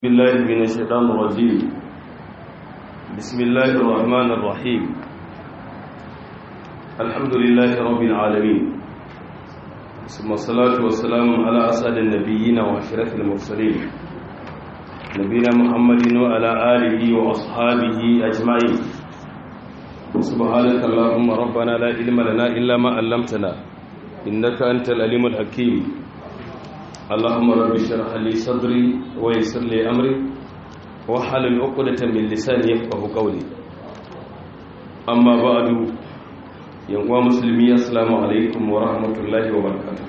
بالله من الشيطان الرجيم. بسم الله الرحمن الرحيم. الحمد لله رب العالمين، ثم الصلاة والسلام على أسعد النبيين وأشرف المرسلين نبينا محمد وعلى آله وأصحابه أجمعين. سبحانك اللهم ربنا لا علم لنا إلا ما علمتنا إنك أنت العليم الحكيم. اللهم رب اشرح لي صدري ويسر لي امري واحلل عقدة من لساني يفقهوا قولي. اما بعد، يا مسلمي السلام عليكم ورحمة الله وبركاته.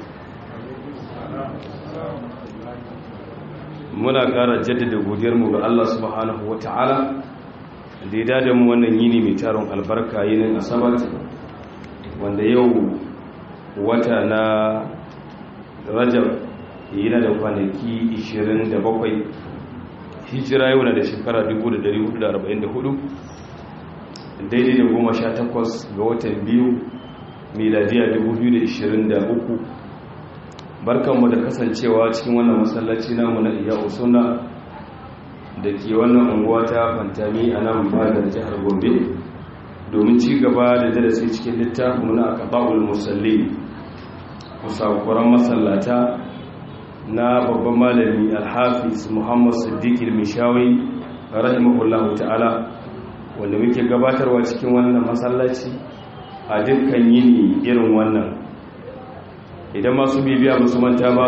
muna ƙara jaddada godiyarmu ga Allah subhanahu wataala da ya dade mu wannan yini mai taron albarka, yinin asabar, wanda yau wata na Rajab yana da kwanaki 27, hijira yau na da shekara 1444, daidai da 18 ga watan biyu miladiya 2023. barkanmu da kasancewa cikin wannan masallaci namu na Ihya'u Sunna da ke wannan unguwa ta Fantami a nan fadar jihar Gombe, domin ci gaba da darasi cikin littafin na Aqba'ul Musalli, musakuran masallata na babban malami Al-Hafiz Muhammad Siddiq Al-Mishawi rahimahullahu ta'ala, wanda muke gabatarwa cikin wannan masallaci a dukkan yini irin wannan. Idan masu bibiya ba su manta ba,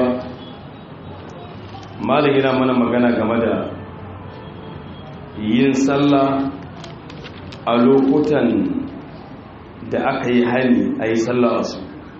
malam yana mana magana game da yin sallah a lokutan da aka yi hali a yi sallah a su,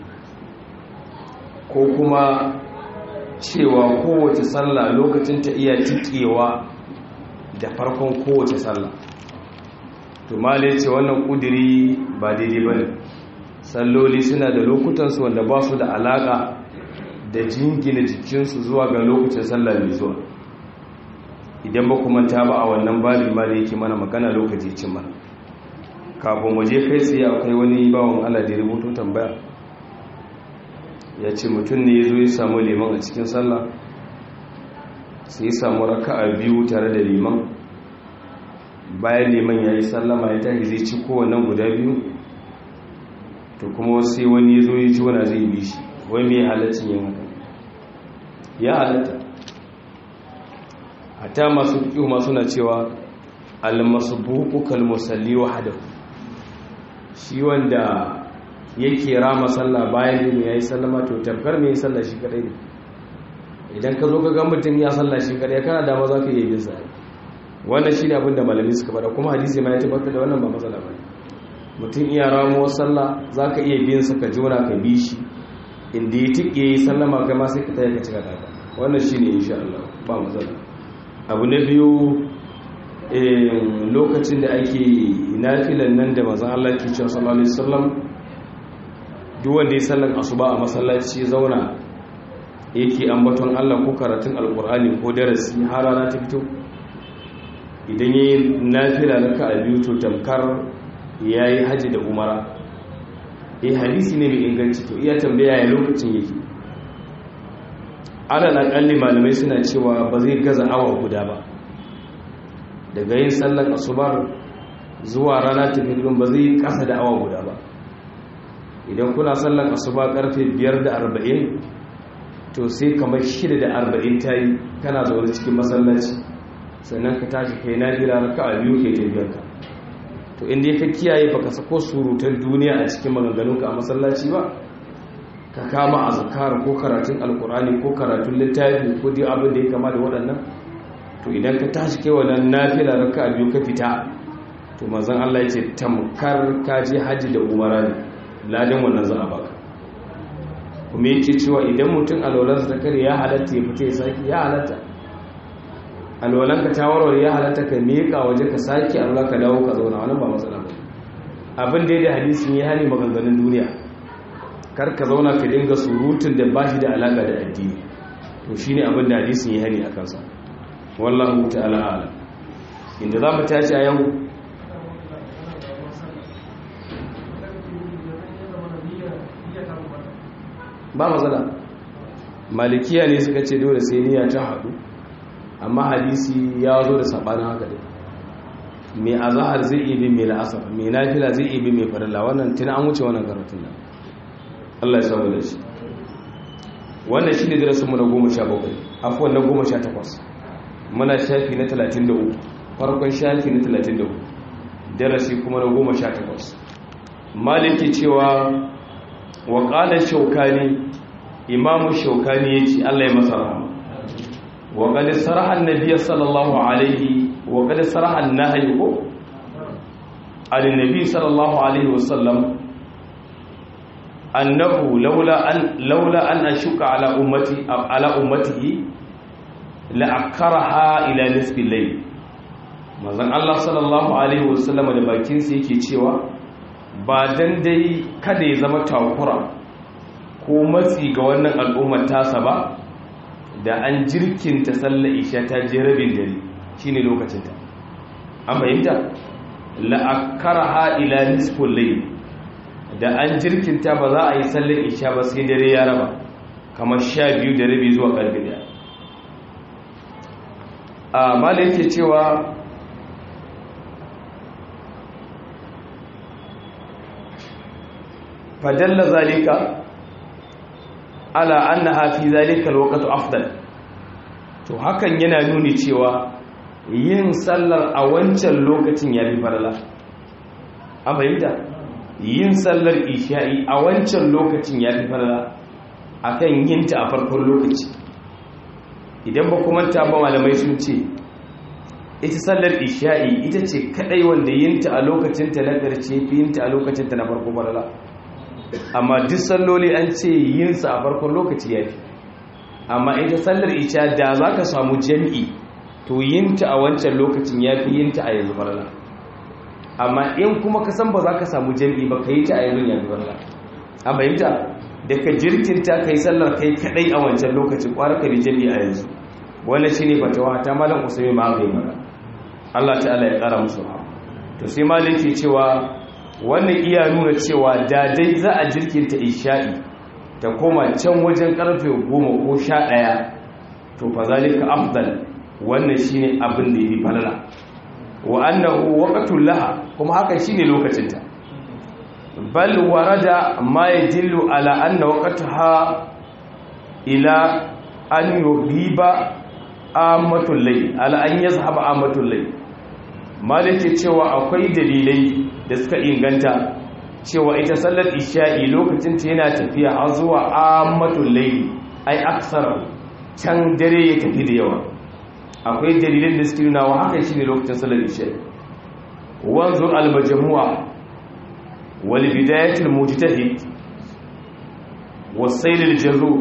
ko kuma cewa kowace sallah lokacin ta iya tikewa da farkon kowace sallah. To malai ce wannan kudiri ba daidai bane. Salloli suna da lokutansu wanda ba su da alaka da jingina jikinsu zuwa ga lokacin sallah mai zuwa. Idan ba kuma ta ba a wannan babin malai yake mana magana lokaci cin mana. Kafin waje kai tsaye akwai wani bawan Allah da rubuto tambaya, ya ce mutum ne ya zo ya samu liman a cikin sallah, sai ya samu raka'a biyu tare da liman. Bayan liman ya yi sallama ya tashi zai ci kowannan guda biyu, to kuma sai wani ya zo ya ji wana zai bi shi. Wai mai halaccin yin haka? Ya halatta. Hatta masu fiƙihu ma suna cewa al-masbuqu kal musalli wahdahu, shi wanda yake rama sallah bayan ya yi sallama to tamkar mai sallah shi kadai ne. Idan ka zo ka ga mutum ya sallah shi kadai, kana dama za ka yi bin sa. Wannan shi ne abinda malami suka faɗa, kuma hadisi ma ya tabbatar da wannan ba matsala ba. Mutum iya ramuwar sallah za ka iya bin sa, ka jona ka bi shi inda ya tike yi sallama, kai ma sai ka taya ka cika daga. wannan shi ne insha Allah ba matsala. Abu na biyu, lokacin da ake nafilan nan da manzon Allah ke cewa sallallahu alaihi wasallam, duk wanda ya sallar asuba a masallaci zauna yake ambaton Allah ko karatun alkur'ani ko darasi har rana ta fito, idan yayi nafila raka'a biyu to tamkar yayi haji da umara. Hadisi ne mai inganci. To iya tambaya ya lokacin yake, alal akalli malamai suna cewa ba zai gaza awa guda ba. Daga yin sallar asubar zuwa rana ta fito ba zai kasa da awa guda ba. Idan kuna sallan asuba karfe 5:40, to sai kamar 6:40 ta yi kana zaune cikin masallaci, sannan ka tashi kai nafila raka'a biyu kai tafiyarka. To inda ka kiyaye baka sako surutan duniya a cikin maganganunka a masallaci ba, ka kama azkar ko karatun alkur'ani ko karatun littafi ko dai abin da ya kama da waɗannan, to idan ka tashi kai wannan nafila raka'a biyu ka fita, to manzon Allah ya ce tamkar ka je haji da umara ne, ladan wannan za a baka. Kuma yake cewa idan mutum alwalansa ta kare, ya halatta ya fita ya saki, ya halatta. Alwalanka ta warware, ya halatta ka miƙa waje ka saki alwala ka dawo ka zauna, wannan ba matsala ba. Abin da hadisin ya hani maganganun duniya, kar ka zauna ka dinga surutun da ba shi da alaka da addini. To shine abin da hadisin ya hani a kansa. Wallahu ta'ala a'lam. Inda za mu tashi a yau, ba matsala. Malikiya ne suka ce dole sai niyya ta haɗu amma hadisi ya zo da sabanin haka dai mai azahar zai iya bin mai la'asar mai nafila zai iya bin mai farilla wannan tun an wuce wannan karatun nan Allah ya samu da shi wannan shi ne darasinmu na 17 afuwan na 18 muna shafi na 33 farkon shafi na 33 darasi kuma na 18 maliki cewa wa qala shaukani imamu shaukani yace Allah ya masa rahama wa qad saraha an-nabiy sallallahu alaihi wa qad saraha an-nahy an-nabi sallallahu alaihi wasallam annahu laula an ashuka ala ummatihi la akaraha ila nisfi al-layl manzon Allah sallallahu alaihi wasallam da bakin sa yake cewa ba dan dai kada ya zama takura ko matsi ga wannan al'ummar tasa ba da an jirkinta sallar isha ta je rabin dare shine lokacin ta an bayyana la akaraha ila nisfi al-layl da an jirkinta ba za a yi sallar isha ba sai dare ya raba kamar 12 da rabi zuwa karfe 1 a malai yake cewa fadalla zalika ala annaha fi zalika alwaqtu afdal to hakan yana nuni cewa yin sallar a wancan lokacin ya fi farala an bayyana yin sallar isha'i a wancan lokacin ya fi farala akan yinta a farkon lokaci idan ba kuma ta ba malamai sun ce ita sallar isha'i ita ce kadai wanda yinta a lokacinta na ƙarshe fi yinta a lokacinta na farko farala amma duk salloli an ce yinsa a farkon lokaci ya fi amma ita sallar isha da za ka samu jami'i to yinta a wancan lokacin ya fi yinta a yanzu farala amma in kuma ka san ba za ka samu jami'i ba ka yi ta a yanzu yanzu farala a bayyanta da ka jirkinta ka yi sallar kai kadai a wancan lokacin kwara ka bi jami'i a yanzu wannan shi ne fatawa ta malam usami ma ga yi mana Allah ta'ala ya kara musu to sai malam ke cewa wannan iya nuna cewa da dai za a jirkinta isha'i ta koma can wajen karfe 10 ko 11 to fa zalika afdal wannan shine abin da yake falala wa annahu waqtul laha kuma haka shine lokacin ta bal warada ma yadillu ala anna waqtaha ila an yuhiba amatul layl ala an yazhaba amatul layl malike cewa akwai dalilai da suka inganta cewa ita sallar isha'i lokacin ta yana tafiya har zuwa amatul layl ai aksar can dare ya tafi da yawa akwai dalilin da suke nuna wa haka shine lokacin sallar isha'i wanzur al-majmu'a wal bidayat al-mujtahid was-sayl al-jarrur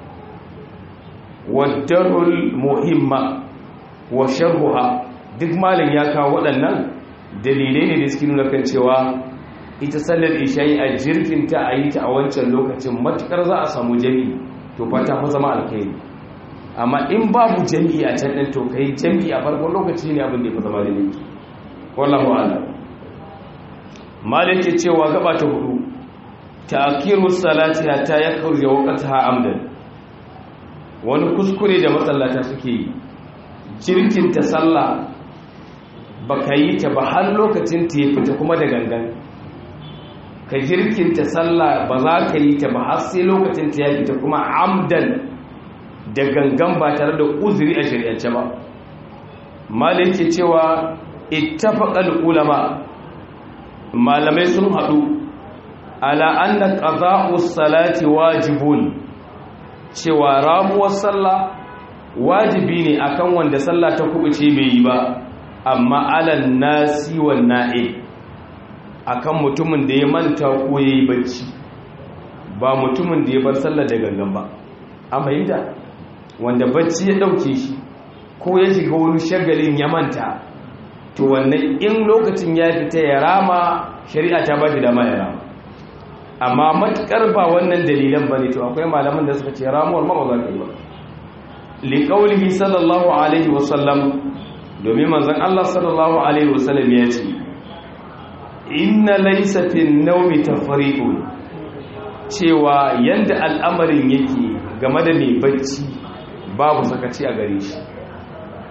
wad-darh al-muhimma wa sharhuha duk malin ya kawo waɗannan dalilai ne da suke nuna kan cewa ita sallar isha'i a jirkinta a yi ta a wancan lokacin matukar za a samu jami'i to fata fa zama alkhairi amma in babu jami'i a can ɗin to kai jami'i a farkon lokaci ne abin da ya fi zama da ne wallahu a'lam malik ya cewa gaba ta 4 ta'khiru salati hatta yakhruja waqtaha amdan wani kuskure da masallata suke yi jirkinta sallah baka yi ta ba har lokacin ta ya fita kuma da gangan ka jirkinta sallah ba za ka yi ta ba har sai lokacin ta ya fita kuma amdan da gangan ba tare da uzuri a shari'ance ba malai ke cewa ittafaqal ulama malamai sun hadu ala anna qada'us salati wajibun cewa ramuwar sallah wajibi ne akan wanda sallah ta kubuce bai yi ba amma alal nasi wan na'i akan mutumin da ya manta ko yayi bacci ba mutumin da ya bar sallah da gangan ba an fahimta wanda bacci ya dauke shi ko ya shiga wani shagalin ya manta to wannan in lokacin ya fita ya rama shari'a ta ba shi dama ya rama amma matukar ba wannan dalilan bane to akwai malaman da suka ce ramuwar ma ba za ka yi ba liqaulihi sallallahu alaihi wasallam domin manzon Allah sallallahu alaihi wasallam ya ce inna laysa fin nawmi tafriqun cewa yanda al'amarin yake game da mai bacci babu sakaci a gare shi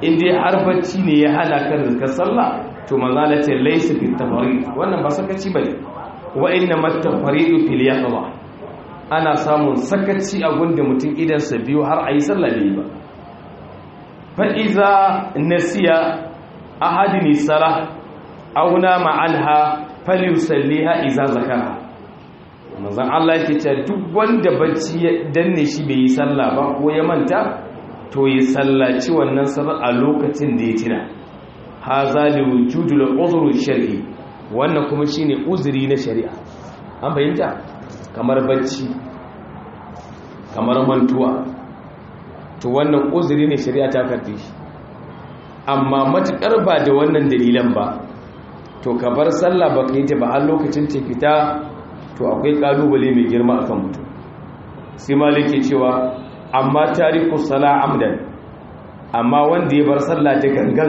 in dai har bacci ne ya hana ka rizkar sallah to manzala ce laysa fit tafarid wannan ba sakaci bane wa inna mat tafaridu fil yaqwa ana samun sakaci a gunda mutum idan sa biyu har ayi sallah bai ba fa iza nasiya ahadini salah aw nama anha falyusalliha iza zakara manzon Allah yake cewa duk wanda bacci ya danne shi bai yi sallah ba ko ya manta to yi sallaci wannan sallar a lokacin da ya tuna haza li wujudul uzru shar'i wannan kuma shine uzuri na shari'a an bayyana kamar bacci kamar mantuwa to wannan uzuri ne shari'a ta karbe shi amma matukar ba da wannan dalilan ba to ka bar sallah baka yi ta ba har lokacin ta fita to akwai kalubale mai girma akan mutum sai malike cewa amma tariku sala amdan amma wanda ya bar sallah da gangan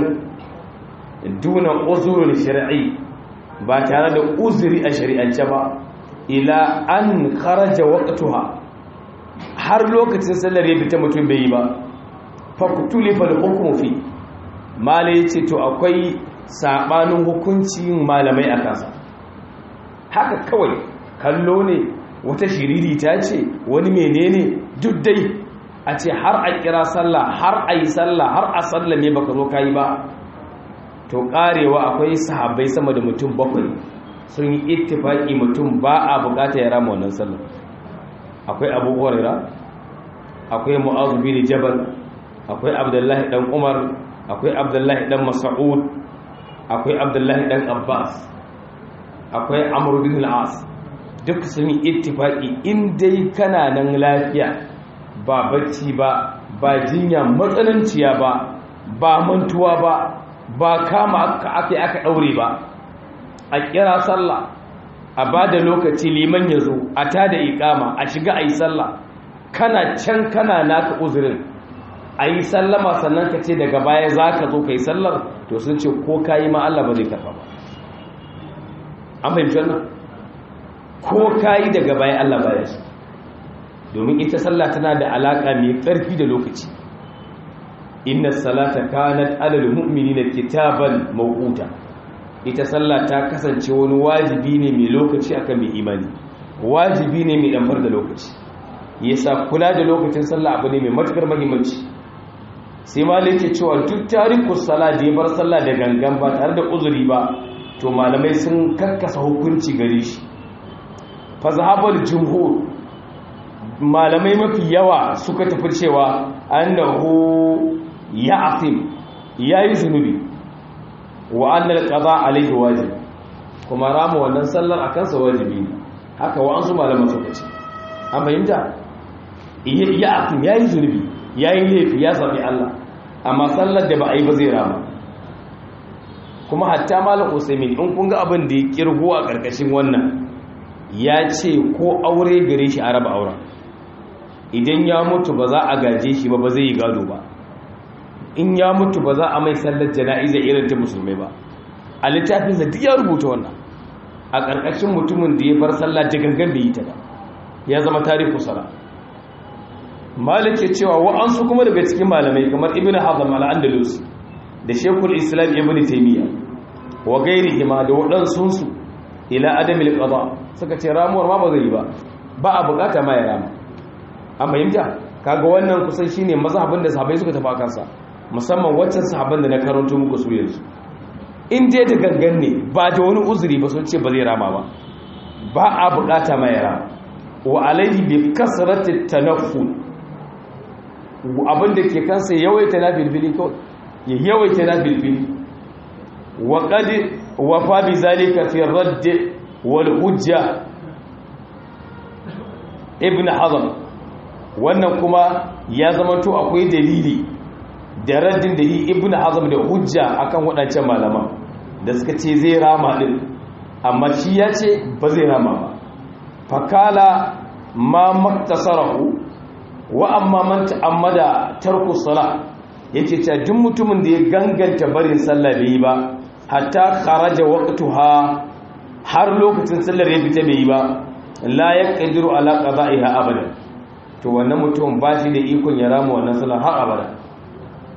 duna uzurul shar'i ba tare da uzuri a shari'ance ba ila an kharaja waqtuha har lokacin sallar ya fita mutum bai yi ba faqtulifa al-hukmu fi malai yace to akwai sabanin hukuncin malamai a kansa haka kawai kallo ne wata shiriri ta ce wani menene duk dai a ce har a kira sallah har a yi sallah har a sallame baka zo kayi ba to karewa akwai sahabbai sama da mutum 7 sun yi ittifaki mutum ba a bukata ya rama wannan sallah akwai Abu Hurairah akwai Mu'adh bin Jabal akwai Abdullahi dan Umar akwai Abdullahi dan Mas'ud akwai Abdullahi dan Abbas akwai Amr bin al-As duk sun yi ittifaki in dai kana nan lafiya ba bacci ba jinya matsananciya ba mantuwa ba kama aka daure ba a kira sallah a bada lokaci liman yazo a tada iqama a shiga ayi sallah kana can kana naka uzurin ayi sallama sannan ka ce daga baya zaka zo kai sallar to sun ce ko kai ma Allah ba zai karba ba an fahimci wannan ko kayi daga baya Allah baya shi domin ita sallah tana da alaka mai ƙarfi da lokaci inna salata kanat alal mu'minina kitaban mawquta ita sallah ta kasance wani wajibi ne mai lokaci akan mai imani wajibi ne mai damfar da lokaci yasa kula da lokacin sallah abu ne mai matukar muhimmanci sai malai ke cewa duk tarikus sala da ya bar sallah da gangan ba tare da uzuri ba to malamai sun kakkasa hukunci gare shi fa zahabal jumhur malamai mafi yawa suka tafi cewa annahu ya'tim yayi zunubi wa annal qada alayhi wajib kuma ramu wannan sallar akan sa wajibi ne haka wa ansu malaman suka ce an fahimta ya'tim yayi zunubi yayi laifi ya sabi Allah amma sallar da ba a yi ba zai rama kuma hatta malam Usaimin in kun ga abin da ya kirgo a karkashin wannan ya ce ko aure gare shi a raba auren idan ya mutu ba za a gaje shi ba zai yi gado ba in ya mutu ba za a mai sallar jana'iza irin ta musulmai ba a littafin da duk ya rubuta wannan a ƙarƙashin mutumin da ya bar sallah da gangan bai yi ta ba ya zama tarihu sala malik ya cewa wa'ansu kuma daga cikin malamai kamar ibn hazm al-andalus da shekul islam ibn taymiya wa gairihima da waɗansunsu ila adamil qada suka ce ramuwar ma ba zai yi ba a bukata ma ya rama an fahimta kaga wannan kusan shine mazhabin da sahabbai suka tafi kansa musamman waccan sahabban da na karanto muku su yanzu in dai da gangan ne ba da wani uzuri ba sun ce ba zai rama ba a bukata ma ya rama wa alaihi bi kasrati tanafful abinda ke kansa yawaita na bilbili kawai ya yawaita na bilbili wa qad wafa bi zalika fi radd wal hujja ibn hazm wannan kuma ya zama to akwai dalili da raddin da yi ibn hazm da hujja akan wadancan malaman da suka ce zai rama din amma shi ya ce ba zai rama ba fakala ma maktasarahu wa amma man ta'ammada tarku salah yake cewa duk mutumin da ya ganganta barin sallah bai ba hatta kharaja waqtuha har lokacin sallar ya fita bai ba la yaqdiru ala qada'iha abada to wannan mutum ba shi da ikon ya rama wannan sallar har abada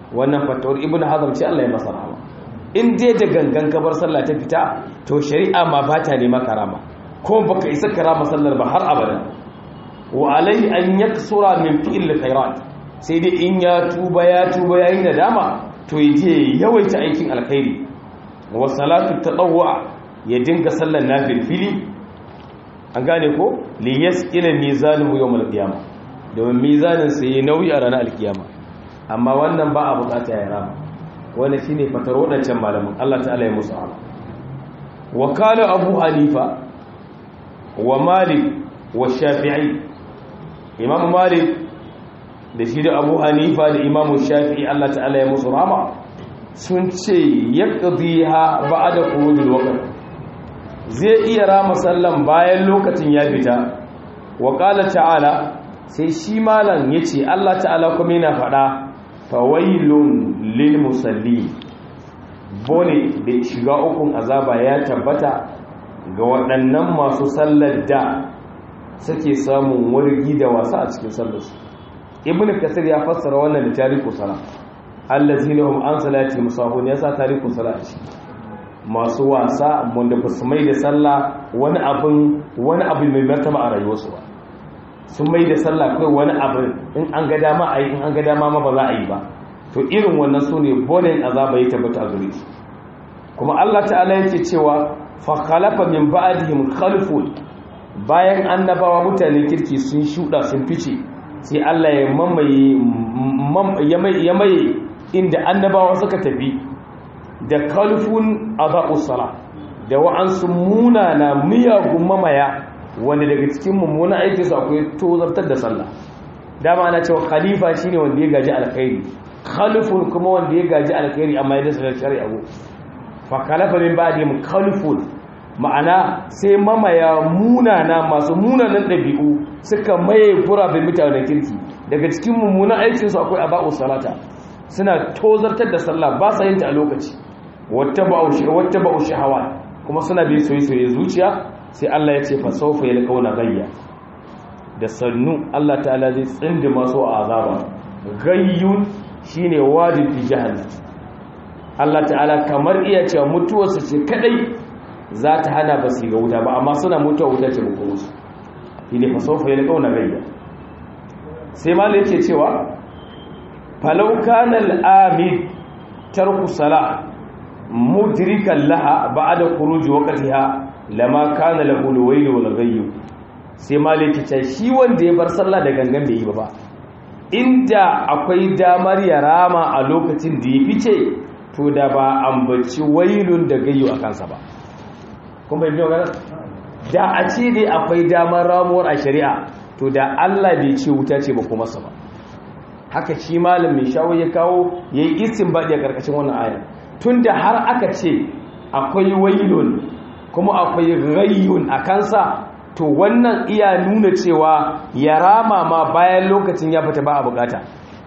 wannan fatawar ibnu hazm ce Allah ya masa rahama. In dai da gangan kabar sallah ta fita to shari'a ma ba ta nema karama ko baka isa karama sallar ba har abada. Wa alai an yaksura min fi'l khairat, sai dai in ya tuba yayin nadama to yaje yawaita aikin alkhairi. Wa salatu tatawwa ya dinga sallar nafilfili, an gane ko li yasqila mizanuhu yawm al-qiyamah, domin mizanin sa yayi nauyi a ranar al-qiyama. Amma wannan ba a bukata ya rama, wannan shine fatar wadancan malamin Allah ta'ala ya musu rahama. Wa qala Abu Hanifa wa Malik wa Shafi'i, Imam Malik da shi da Abu Hanifa da Imam Shafi'i Allah ta'ala ya musu rahama sun ce yaqdiha ba'da khurujil waqt, zai iya rama sallan bayan lokacin ya fita. Wa qala ta'ala, sai shi malam yace Allah ta'ala kuma yana faɗa fawailun lil musalli, bone da shiga ukun azaba ya tabbata ga waɗannan masu sallar da suke samun wargi da wasa a cikin sallarsu. Ibn Kasir ya fassara wannan da tariku sala, allazina hum an salati musahun, yasa tariku sala shi masu wasa wanda ba su mai da sallah wani abu mai martaba a rayuwarsu ba, sun mai da sallah kai wani abu in an ga dama a yi, in an ga dama ma ba za a yi ba. To irin wannan su ne bonin azaba ya tabbata a gare su. Kuma Allah ta'ala yake cewa fa khalafa min ba'dihim khalfun, bayan annabawa mutane kirki sun shuda sun fice, sai Allah ya maye inda annabawa suka tafi da khalfun adha'us sala, da wa'ansu munana miyagun mamaya wanda daga cikin mummunan aikinsu akwai tozartar da sallah. Dama ana cewa khalifa shine wanda ya gaji alkhairi, khalifun kuma wanda ya gaji alkhairi amma ya dasa shari'a go. Fa khalafa min ba'dihim khalifun, ma'ana sai mamaya munana masu munanan dabi'u suka maye gurabin mutanen kirki. Daga cikin mummunan aikinsu akwai aba'us salata, suna tozartar da sallah, ba sa yin ta a lokaci. Wattaba'u shahawat, kuma suna bi soyayya zuciya. Sai Allah ya ce fa sawfa yalqawna ghayya, da sannu Allah ta'ala zai tsinde masu azaba. Gayyun shine wadi fi jahannam. Allah ta'ala kamar iya cewa mutuwarsa ce kadai za ta hana ba su ga wuta ba, amma suna mutuwa wuta ce muku musu. Shine fa sawfa yalqawna ghayya. Sai malai yake cewa falau kana al-amid tarku salah mudrikan laha ba'da khuruj waqtiha lama kana lahu al-wayl wal ghayy. Sai maliki ce shi wanda ya bar sallah da gangan bai yi ba, inda akwai damar ya rama a lokacin da ya fice to da ba ambaci wailun da gayyu a kansa ba. Kun bai biyo gana da a ce dai akwai damar ramuwar a shari'a to da Allah bai ce wuta ce ba kuma sa ba. Haka shi malam mai shawo ya kawo yayi istinbadi a karkashin wannan aya, tunda har aka ce akwai wailun kuma akwai ghayyun a kansa, to wannan iya nuna cewa ya rama ma bayan lokacin ya fita ba a bukata.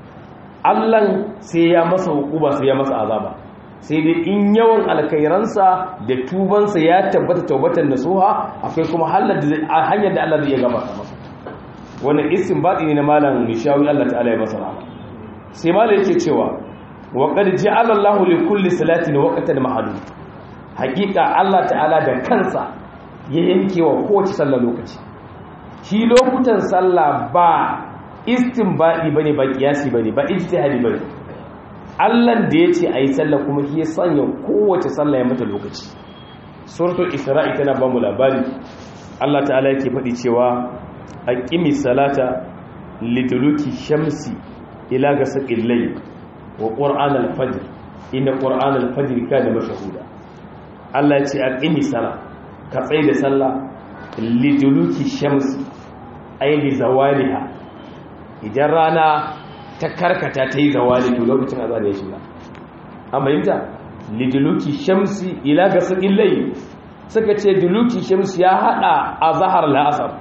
Allah sai ya masa hukuba, sai ya masa azaba, sai dai in yawan alkairansa da tubansa ya tabbata taubatan nasuha, akwai kuma hanyar da Allah zai gabata masa. Wannan istinbadi ne na malam Mishawi, Allah ta'ala ya masa rahama. Sai malam yake cewa wa qad ja'ala Allahu li kulli salatin waqtan ma'lum, hakika Allah ta'ala da kansa ya yanke wa kowace sallah lokaci. Shi lokutan sallah ba istinbadi bane, ba kiyasi bane, ba ijtihadi bane. Allah da yace ayi sallah kuma shi ya sanya kowace sallah ya mata lokaci. Suratul Isra'i tana ba mu labari, Allah ta'ala yake faɗi cewa aqimi salata liduluki shamsi ila ghasaqil layl wa qur'an al-fajr inna qur'an al-fajr kana mashhuda. Allah ya ce aqimi sala, ka tsaye da sallah liduluki shamsi ay li zawaliha, idan rana ta karkata ta yi zawali to lokacin azan ya shiga. An bayyana liduluki shamsi ila ghasaqil layl, suka ce duluki shamsi ya hada azhar al-asr,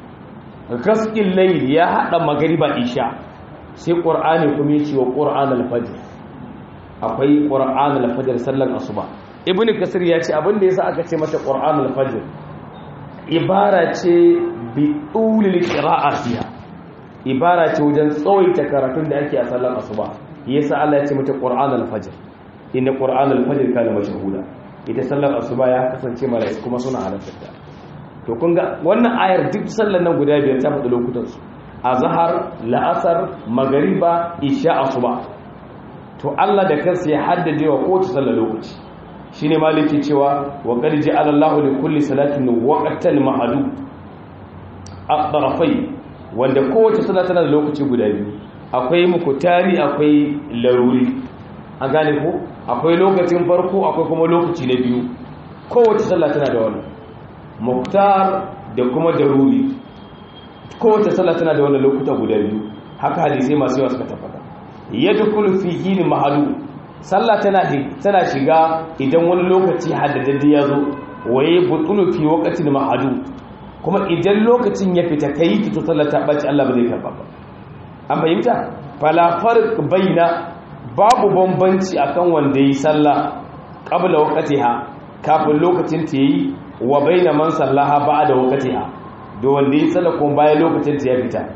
ghasaqil layl ya hada magriba isha. Sai qur'ani kuma ya ce wa qur'an al-fajr, akwai qur'an al-fajr sallan asuba. Ibn Kasir ya ce abinda yasa aka ce mata qur'an al-fajr, ibara ce bi ulil qira'a fiha, ibara ce wajen tsawaita karatun da ake a sallar asuba. yasa Allah ya ce mata Qur'an al-fajr inna Qur'an al-fajr kana mashhuda ita sallar asuba ya kasance mala'iku kuma suna halarta to kun ga wannan ayar duk sallar nan guda biyar ta faɗi lokutan su azhar la'asar magriba isha asuba to Allah da kansa ya haddade wa kowace sallar lokaci shine maliki cewa wa qad ja'ala Allahu li kulli salatin waqtan ma'lum at-tarafai wanda kowace sallah tana da lokaci guda biyu akwai mukutari akwai laruri an gane ko akwai lokacin farko akwai kuma lokaci na biyu kowace sallah tana da wannan muktar da kuma daruri kowace sallah tana da wannan lokuta guda biyu haka hadisi masu yawa suka tabbata yadkhulu fi hin mahalu sallah tana shiga idan wani lokaci haddadadde ya zo waye butulu fi waqtin mahadu kuma idan lokacin ya fita kai ki to sallah ta bace Allah ba zai karba ba an fahimta fala farq baina babu bambanci akan wanda yi sallah qabla waqtiha kafin lokacin ta yi wa baina man sallaha ba'da waqtiha da wanda yi sallah kuma bayan lokacin ta ya fita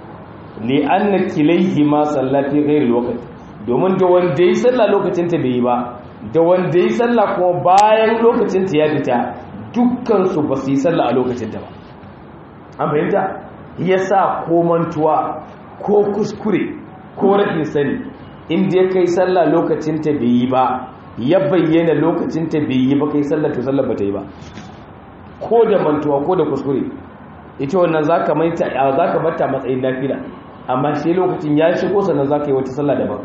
li anna kilayhi ma sallati ghayr alwaqt domin da wanda yi sallah lokacin ta bai yi ba da wanda yi sallah kuma bayan lokacin ta ya fita dukkan su ba su yi sallah a lokacin ta ba an fahimta yasa ko mantuwa ko kuskure ko rashin sani inda ya kai sallah lokacin ta bai yi ba ya bayyana lokacin ta bai yi ba kai sallah to sallah ba ta yi ba ko da mantuwa ko da kuskure ita wannan zaka bata matsayin nafila amma shi lokacin ya shigo sannan zaka yi wata sallah daban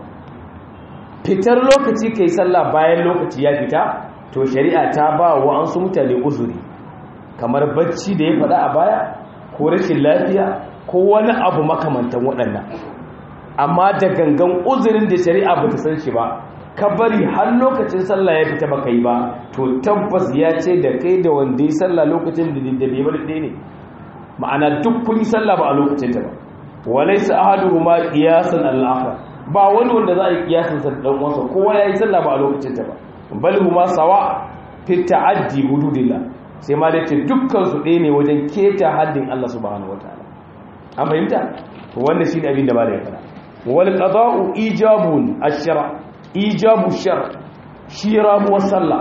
fitar lokaci kai sallah bayan lokaci ya fita to shari'a ta ba wa an su mutane uzuri kamar bacci da ya faɗa a baya ko rashin lafiya ko wani abu makamantan waɗannan amma da gangan uzurin da shari'a ba ta san shi ba ka bari har lokacin sallah ya fita baka yi ba to tabbas ya ce da kai da wanda ya sallah lokacin da bai bar ɗaya ne ma'ana duk kun yi sallah ba a lokacin ta ba walaysa ahaduhuma qiyasan al-akhar ba wani wanda za a yi qiyasan sa dan uwansa kowa ya yi sallah ba a lokacin ta ba bal huma sawa fi ta'addi hududillah sai ma dai ce dukkan su ɗaya ne wajen keta haddin Allah subhanahu wataala an fahimta to wannan shine abin da ba da ya fara wal qada'u ijabun ash-shar' ijabu shar' shi ramuwar sallah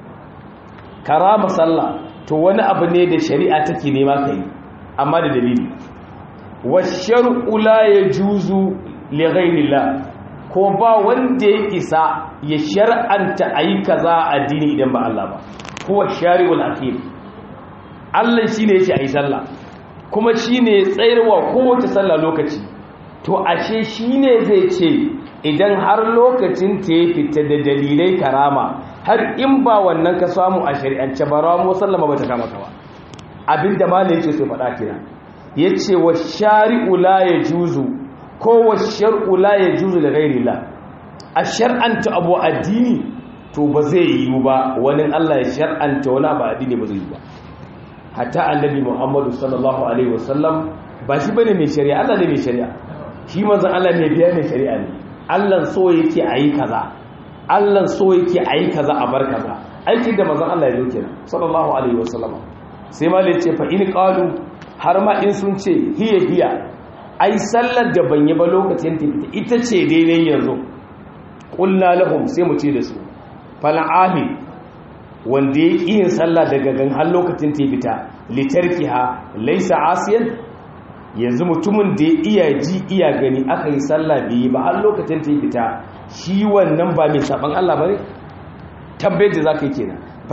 karama sallah to wani abu ne da shari'a take nema kai amma da dalili wash-shar'u la yajuzu li ghayrillah ko ba wanda ya isa ya shar'anta ayi kaza addini idan ba Allah ba huwa shari'ul hakim Allah shine yake ayi sallah kuma shine ya tsayarwa kowace sallah lokaci to ashe shine zai ce idan har lokacin ta ya fita da dalilai karama har in ba wannan ka samu a shari'ance ba ramu sallama ba ta kama ka ba abinda malai yake so faɗa kina yace wa shari'u la yajuzu ko wa shar'u la yajuzu li ghayrillah a shar'anta abu addini to ba zai yi ba wani Allah ya shar'anta wani ba addini ba zai yi ba hatta annabi Muhammadu sallallahu alaihi wasallam ba shi bane mai shari'a Allah ne mai shari'a shi manzon Allah ne biya mai shari'a ne Allah so yake ayi kaza Allah so yake ayi kaza a bar kaza aikin da manzon Allah ya yi kenan sallallahu alaihi wasallam sai ma ce fa in qalu har ma in sun ce hiya ai sallar da ban yi ba lokacin ta ita ce daidai yanzu qulna lahum sai mu ce da su fal'ahi wanda ya ƙi yin sallah daga gan har lokacin ta fita litarkiha laysa asiyan yanzu mutumin da ya iya ji iya gani aka yi sallah bai yi ba har lokacin ta fita shi wannan ba mai saban Allah bane tabbai da zaka yi kenan fa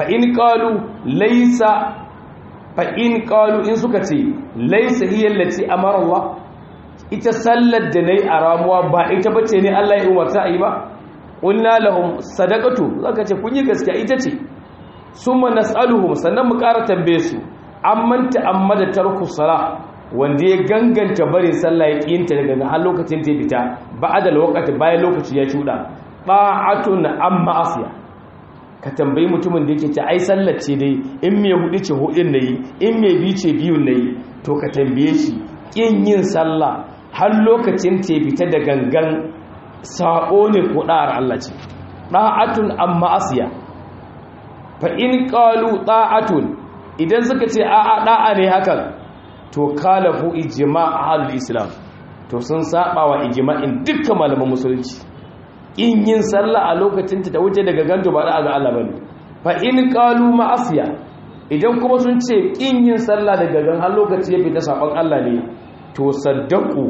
in qalu in suka ce laysa hiya allati amara Allah ita sallar da nayi a ramuwa ba ita bace ne Allah ya umarta a yi ba qulna lahum sadaqatu zaka ce kun yi gaskiya ita ce summa nas'aluhum sannan mu ƙara tambaye su amman ta'ammada tarku salah wanda ya ganganta barin sallah ya kiyinta daga har lokacin ta fita ba'da lokaci bayan lokaci ya shuda ba'atun amma asiya ka tambayi mutumin da yake ce ai sallar ce dai in me hudu ce hudin nayi in me bi ce biyun nayi to ka tambaye shi kin yin sallah har lokacin ta fita da gangan sabo ne ko da'ar Allah ce da'atun amma asiya fa in qalu da'atun idan suka ce a'a da'a ne hakan to kalafu ijma' ahlul islam to sun saba wa ijma'in dukkan malaman musulunci in yin sallah a lokacin ta wuce daga ganto ba da ga Allah bane fa in qalu ma'asiya idan kuma sun ce kin yin sallah daga gan har lokaci ya fita saban Allah ne to saddaqu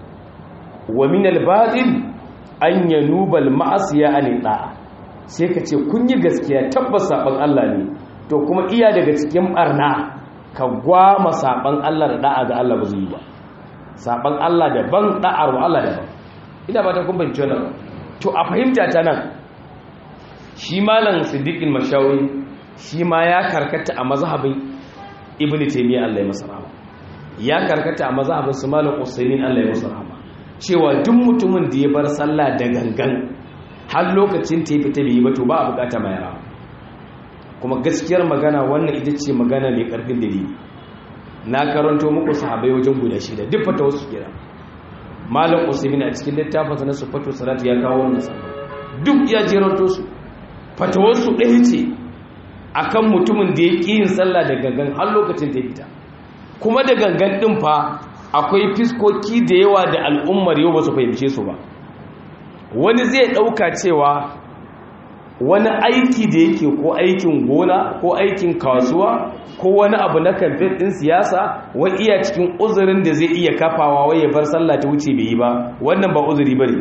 wa min al-batil an yanuba al-ma'asiya an da'a sai ka ce kun yi gaskiya tabbas saban Allah ne to kuma iya daga cikin barna ka gwama saban Allah da da'a ga Allah ba zai yi ba saban Allah daban da'ar wa Allah daban ina ba ta kun bance wannan to a fahimta ta nan shi malam Siddiqul Mashawi shi ma ya karkata a mazhabin Ibn Taymiyyah Allah ya masa rahama ya karkata a mazhabin su malam Usaymin Allah ya masa rahama cewa duk mutumin da ya bar sallah da gangan har lokacin ta fita bai yi ba to ba a bukata mai rawa kuma gaskiyar magana wannan ita ce magana mai karfin dalili na karanto muku sahabbai wajen guda shida duk fata wasu kira malam Usaymin a cikin littafinsa na Sifatu Salat ya kawo wannan sahabbai duk ya jeranto su fata wasu ɗaya ce akan mutumin da ya ƙi yin sallah da gangan har lokacin ta fita kuma da gangan ɗin fa akwai fiskoki da yawa da al'ummar yau ba su fahimce su ba wani zai ɗauka cewa wani aiki da yake ko aikin gona ko aikin kasuwa ko wani abu na kamfen ɗin siyasa wai iya cikin uzurin da zai iya kafawa wai ya bar sallah ta wuce bai yi ba wannan ba uzuri ba ne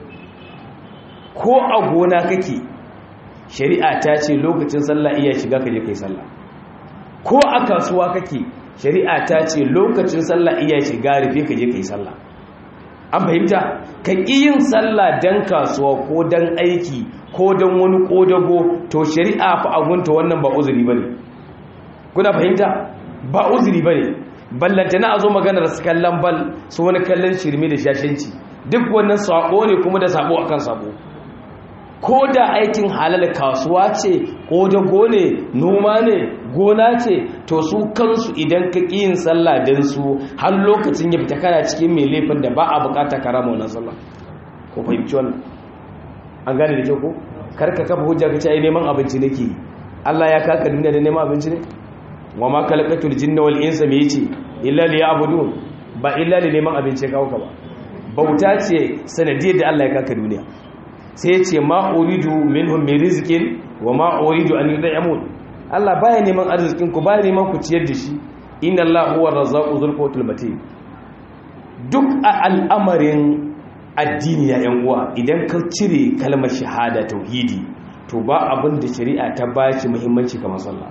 ko a gona kake shari'a ta ce lokacin sallah iya shiga kaje kai sallah ko a kasuwa kake shari'a ta ce lokacin sallah iya shiga rufe kaje kai sallah an fahimta ka yin sallah dan kasuwa ko dan aiki ko dan wani kodago to shari'a fa agunta wannan ba uzuri bane kuna fahimta ba uzuri bane ballanta na azo maganar su kallon bal su wani kallon shirme da shashanci duk wannan sako ne kuma da sabo akan sabo ko da aikin halal kasuwa ce ko dago ne noma ne gona ce to su kansu idan ka ƙi yin sallah don su har lokacin ya fita kana cikin mai laifin da ba a bukata karama wannan sallah ko fahimci wannan an gane da kyau ko karka kafa hujja ka ce ai neman abinci nake Allah ya kaka duniya da neman abinci ne wa ma khalaqatul jinna wal insa me yace illa liya'budun ba illa li neman abinci kawo ka ba bauta ce sanadiyar da Allah ya kaka duniya sai ya ce ma uridu minhum min rizqin wa ma uridu an yud'imun Allah baya neman arzikin ku baya neman ku ciyar da shi inna Allah huwa ar-razzaqu dhul quwwatil matin duk al'amarin addini ya yan uwa idan ka cire kalmar shahada tauhidi to ba abin da shari'a ta bashi muhimmanci kamar sallah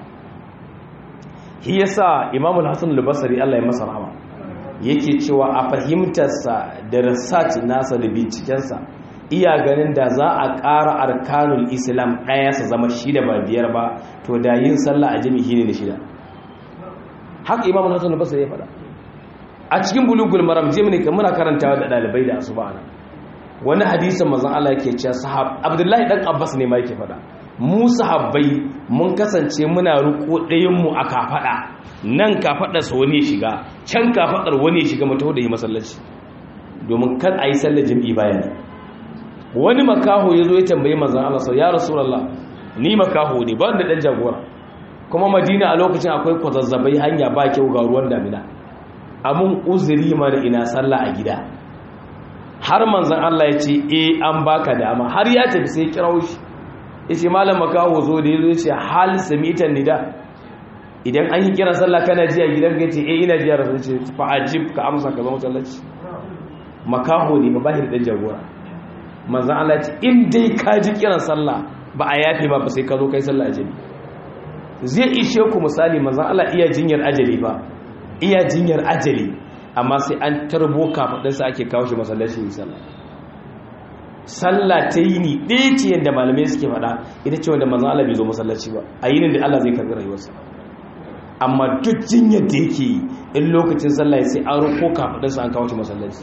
shi yasa Imam al-Hasan al-Basri Allah ya masa rahama yake cewa a fahimtarsa da research nasa da bincikensa iya ganin da za a ƙara arkanul islam ɗaya su zama shida ba biyar ba to da yin sallah a jami'i ne da shida haka Imam Hassan al-Basri ya faɗa a cikin bulugul maram jami'i kan muna karantawa da ɗalibai da asuba ana wani hadisin manzon Allah yake cewa Abdullahi dan Abbas ne ma yake faɗa mu sahabbai mun kasance muna ruko ɗayan mu a kafaɗa nan kafaɗar sa wani ya shiga can kafaɗar wani ya shiga mata da yi masallaci domin kar a yi sallar jami'i bayan wani makaho ya zo ya tambayi manzan Allah sau ya rasulallah ni makaho ne ba da ɗan jagora kuma madina a lokacin akwai kwazazzabai hanya ba kyau ga ruwan damina amun uzuri mana ina sallah a gida har manzan Allah ya ce an baka dama har ya tafi sai kirawo shi ya ce malam makaho zo da ya zo ya ce hal samitan nida idan an yi kiran sallah kana ji a gidan ka ce ina ji a rasu ce fa'ajib ka amsa ka zama sallaci makaho ne ba da ɗan jagora manzan Allah ce in dai ka ji kiran sallah ba a yafe ba sai ka zo kai sallah ajali zai ishe ku misali manzan Allah iya jinyar ajali ba iya jinyar ajali amma sai an tarbo kafaɗinsa ake kawo shi masallaci yi sallah ta yi ni ɗaya ce yadda malamai suke faɗa ita ce wanda manzan Allah bai zo masallaci ba a yinin da Allah zai karɓi rayuwarsa amma duk jinyar da yake yi in lokacin sallah sai an roko kafaɗinsa an kawo shi masallaci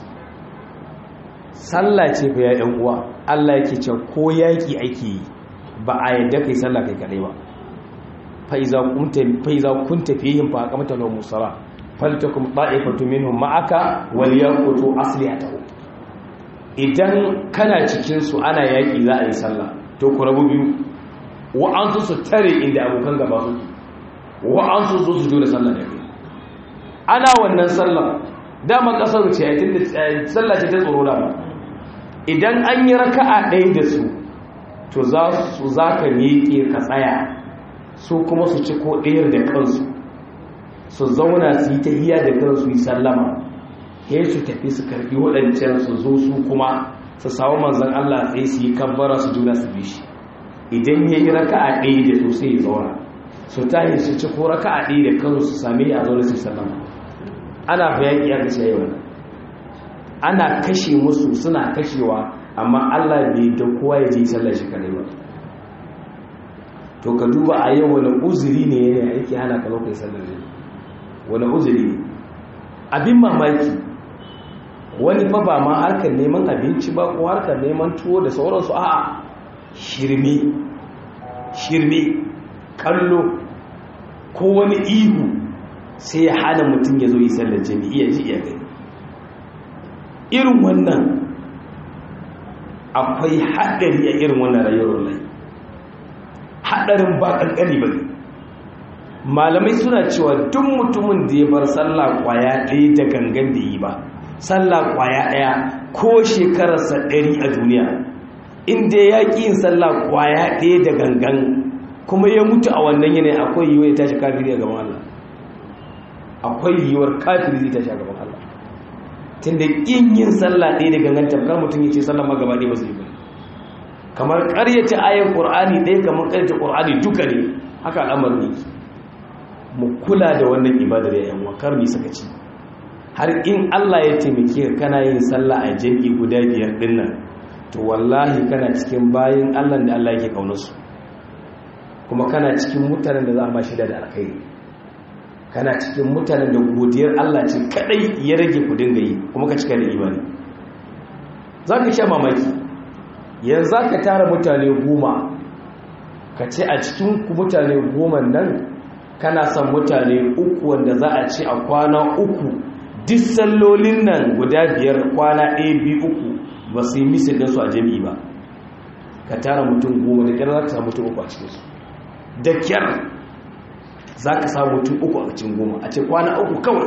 sallah ce fa ya ɗan uwa Allah yake cewa ko yaki ake yi ba a yadda kai sallah kai kadai ba fa iza kunta fihim fa aqamta lahum musalla faltakum ta'ifatu minhum ma'aka wal yaqutu aslihatahu idan kana cikin su ana yaki za a yi sallah to ku rabu biyu wa an su tare inda abokan gaba su wa an su zo su jira sallah da kai ana wannan sallah dama kasar ce tunda sallah ce ta tsoro da idan an yi raka'a ɗaya da su to za ka miƙe ka tsaya su kuma su ci ko ɗayar da kansu su zauna su yi tahiyya da kansu yi sallama sai su tafi su karbi waɗancan su zo su kuma su samu manzon Allah sai su yi kabbara su juna su bi shi idan ya yi raka'a ɗaya da su sai ya zauna su tahi su ci ko raka'a ɗaya da kansu su same a zaune su sallama ana bayani ya gace yau ana kashe musu suna kashewa amma Allah bai da kowa ya ji sallar shi kare ba to ka duba a yau wani uzuri ne yana yake hana ka lokacin sallar shi wani uzuri ne abin mamaki wani fa ba ma harkar neman abinci ba ko harkar neman tuwo da sauransu a'a shirme kallo ko wani ihu sai ya hana mutum ya zo yi sallar jami'i ya ji iya gani irin wannan akwai haɗari a irin wannan rayuwar lai haɗarin ba ƙanƙani ba ne malamai suna cewa duk mutumin da ya bar sallah kwaya ɗaya da gangan da yi ba sallah kwaya ɗaya ko shekararsa 100 a duniya inda ya ƙi yin sallah kwaya ɗaya da gangan kuma ya mutu a wannan yanayi akwai yiwuwa ya tashi kafiri a gaban Allah akwai yiwuwar kafiri zai tashi a gaban Allah tun da ƙin yin sallah ɗaya da gangan tamkar mutum ya ce sallah ma gaba ɗaya ba su yi ba kamar ƙaryata ayin ƙur'ani ɗaya kamar ƙaryata ƙur'ani duka ne haka al'amarin yake mu kula da wannan ibadar ya yanwa kar mu sakaci har in Allah ya taimake ka kana yin sallah a jami'i guda 5 din nan to wallahi kana cikin bayin Allah da Allah yake kaunar su kuma kana cikin mutanen da za a mashi da alkhairi kana cikin mutanen da godiyar Allah ce kadai ya rage ku dinga yi kuma ka cika da imani zaka sha mamaki yanzu ka tara mutane 10 ka ce a cikin ku mutane 10 nan kana son mutane 3 wanda za a ce a kwana 3 duk sallolin nan guda 5 kwana 1 2 3 ba su yi misa da su a jami'i ba ka tara mutum 10 da kyar za ka samu mutum 3 a cikinsu da kyar za ka samu mutum 3 a cikin 10 a ce kwana 3 kawai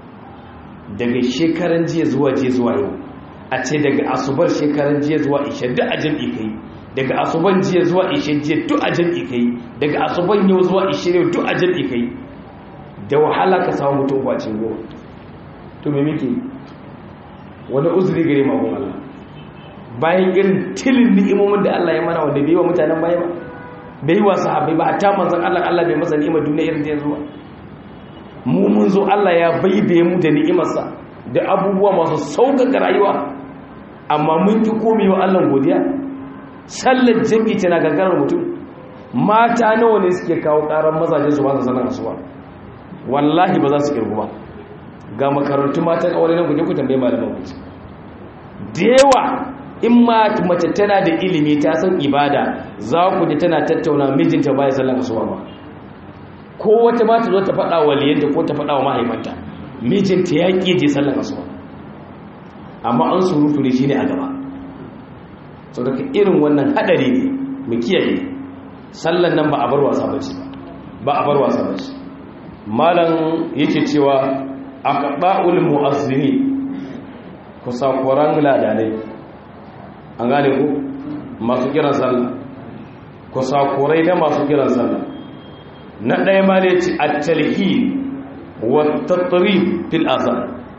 daga shekaran jiya zuwa yau a ce daga asubar shekaran jiya zuwa ishe duk a jami'i kai daga asuban jiya zuwa ishe jiya duk a jam'i kai daga asuban yau zuwa ishe yau duk a jam'i kai da wahala ka samu mutum kwacin goma to me muke wani uzuri gare mu Allah bayan irin tilin ni'imomin da Allah ya mana wanda bai wa mutanen baya ba bai wa sahabbai ba hatta manzon Allah bai masa ni'imar duniya irin da yanzu ba mu mun zo Allah ya baibaye mu da ni'imarsa da abubuwa masu sauƙaƙa rayuwa amma mun ki komai wa Allah godiya sallar jami'i tana gagarar mutum mata nawa ne suke kawo karan mazajen su ba su sanar asuba wallahi ba za su kirgu ba ga makarantu matan aure nan guje ku tambaye malaman ku da yawa in mace tana da ilimi ta san ibada za ku ji tana tattauna mijinta baya sallar asuba ba ko wata ma ta zo ta faɗa wa liyanta ko ta faɗa wa mahaifanta mijinta ya ƙi je sallar asuba amma an surutu ne shine a gaba sau daga irin wannan hadari ne mu kiyaye sallan nan ba a bar wasa bace ba a bar wasa bace malam yake cewa aqba'ul mu'azzini kusakuran ladanai an gane ku masu kiran sallah kusakurai da masu kiran sallah na ɗaya ma ne ci at-talhin wa at-tatrib fil azan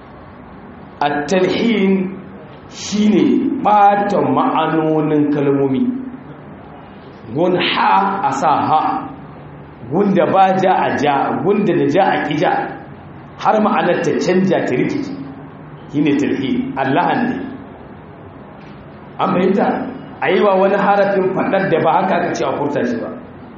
at-talhin shine ɓata ma'anonin kalmomi gun ha a sa ha gunda ba ja a ja gunda da ja a ƙija har ma'anar ta canja ta rikici shi ne tarhi allahan ne an fahimta a yi wa wani harafin faɗar da ba haka aka ce a furta shi ba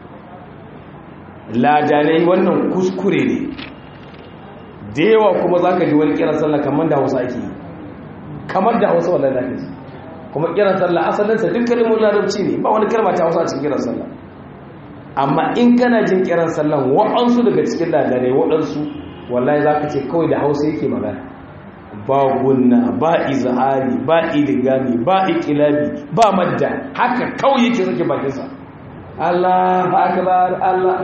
ladanai wannan kuskure ne da yawa kuma za ka ji wani kiran sallah kamar da hausa ake yi kamar da hausa wallahi zaka ji kuma kiran sallah asalinsa duk kalmar larabci ne ba wani kalma ta hausa a cikin kiran sallah amma in kana jin kiran sallah waɗansu daga cikin ladanai waɗansu wallahi zaka ce kawai da hausa yake magana ba gunna ba izhari ba idigami ba ikilabi ba madda haka kawai yake sake bakinsa Allahu akbar Allah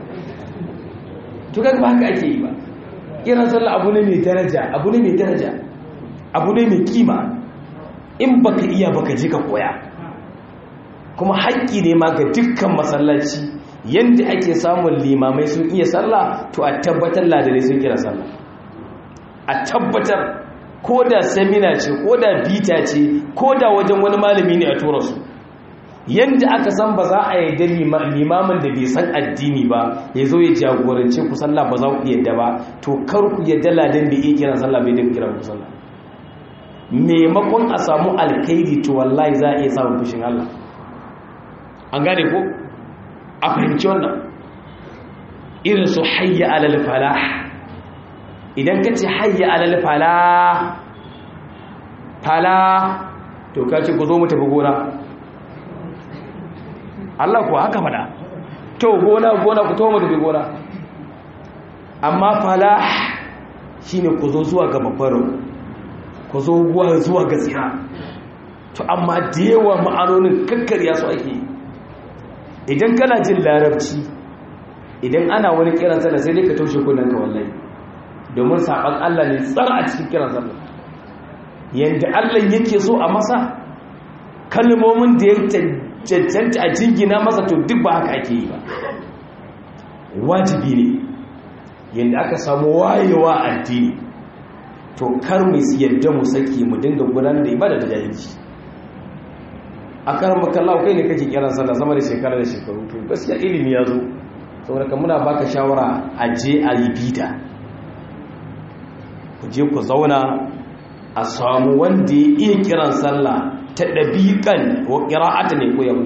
to kaga ba haka ake yi ba kiran sallah abu ne mai daraja abu ne mai kima in baka iya baka je ka koya. Kuma haƙƙi ne ma ga dukkan masallaci yanda ake samun limamai sun iya sallah to a tabbatar ladane sun kira sallah, a tabbatar ko da semina ce ko da bita ce ko da wajen wani malami ne a tura su. Yanda aka san ba za a yarda limamin da bai san addini ba ya zo ya jagorance ku sallah ba za ku yadda ba, to kar ku yadda ladan bai iya kiran sallah bai da kiran ku sallah. Maimakon a samu alkhairi to wallahi za a iya samun fushin Allah. An gane ko? A fahimci wannan. Irin su hayya alal falah, idan ka ce hayya alal falah to ka ce ku zo mu tafi gona. Allah ko haka fada, to gona ku to mu tafi gona. Amma falah shine ku zo zuwa ga babbar, ku zo zuwa ga tsira. To amma da yawa ma'anonin kakkarya su ake. Idan kana jin larabci, idan ana wani kiran sallah sai dai ka taushe kunnen ka wallahi, domin saban Allah ne tsara a cikin kiran sallah. Yanda Allah yake so a masa kalmomin da ya cancanta a jingina masa to duk ba haka ake yi ba. Wajibi ne yanda aka samu wayewa addini to kar mu yadda mu saki mu dinga gudanar da ibada da jahilci. A karan makallahu kai ne kake kiran sallah sama da shekara da shekaru, to gaskiya ilimi ya zo, saboda kan muna baka shawara a je a yi bita, ku je ku zauna a samu wanda ya iya kiran sallah ta ɗabiƙan wa ƙira'ata ne ko yau,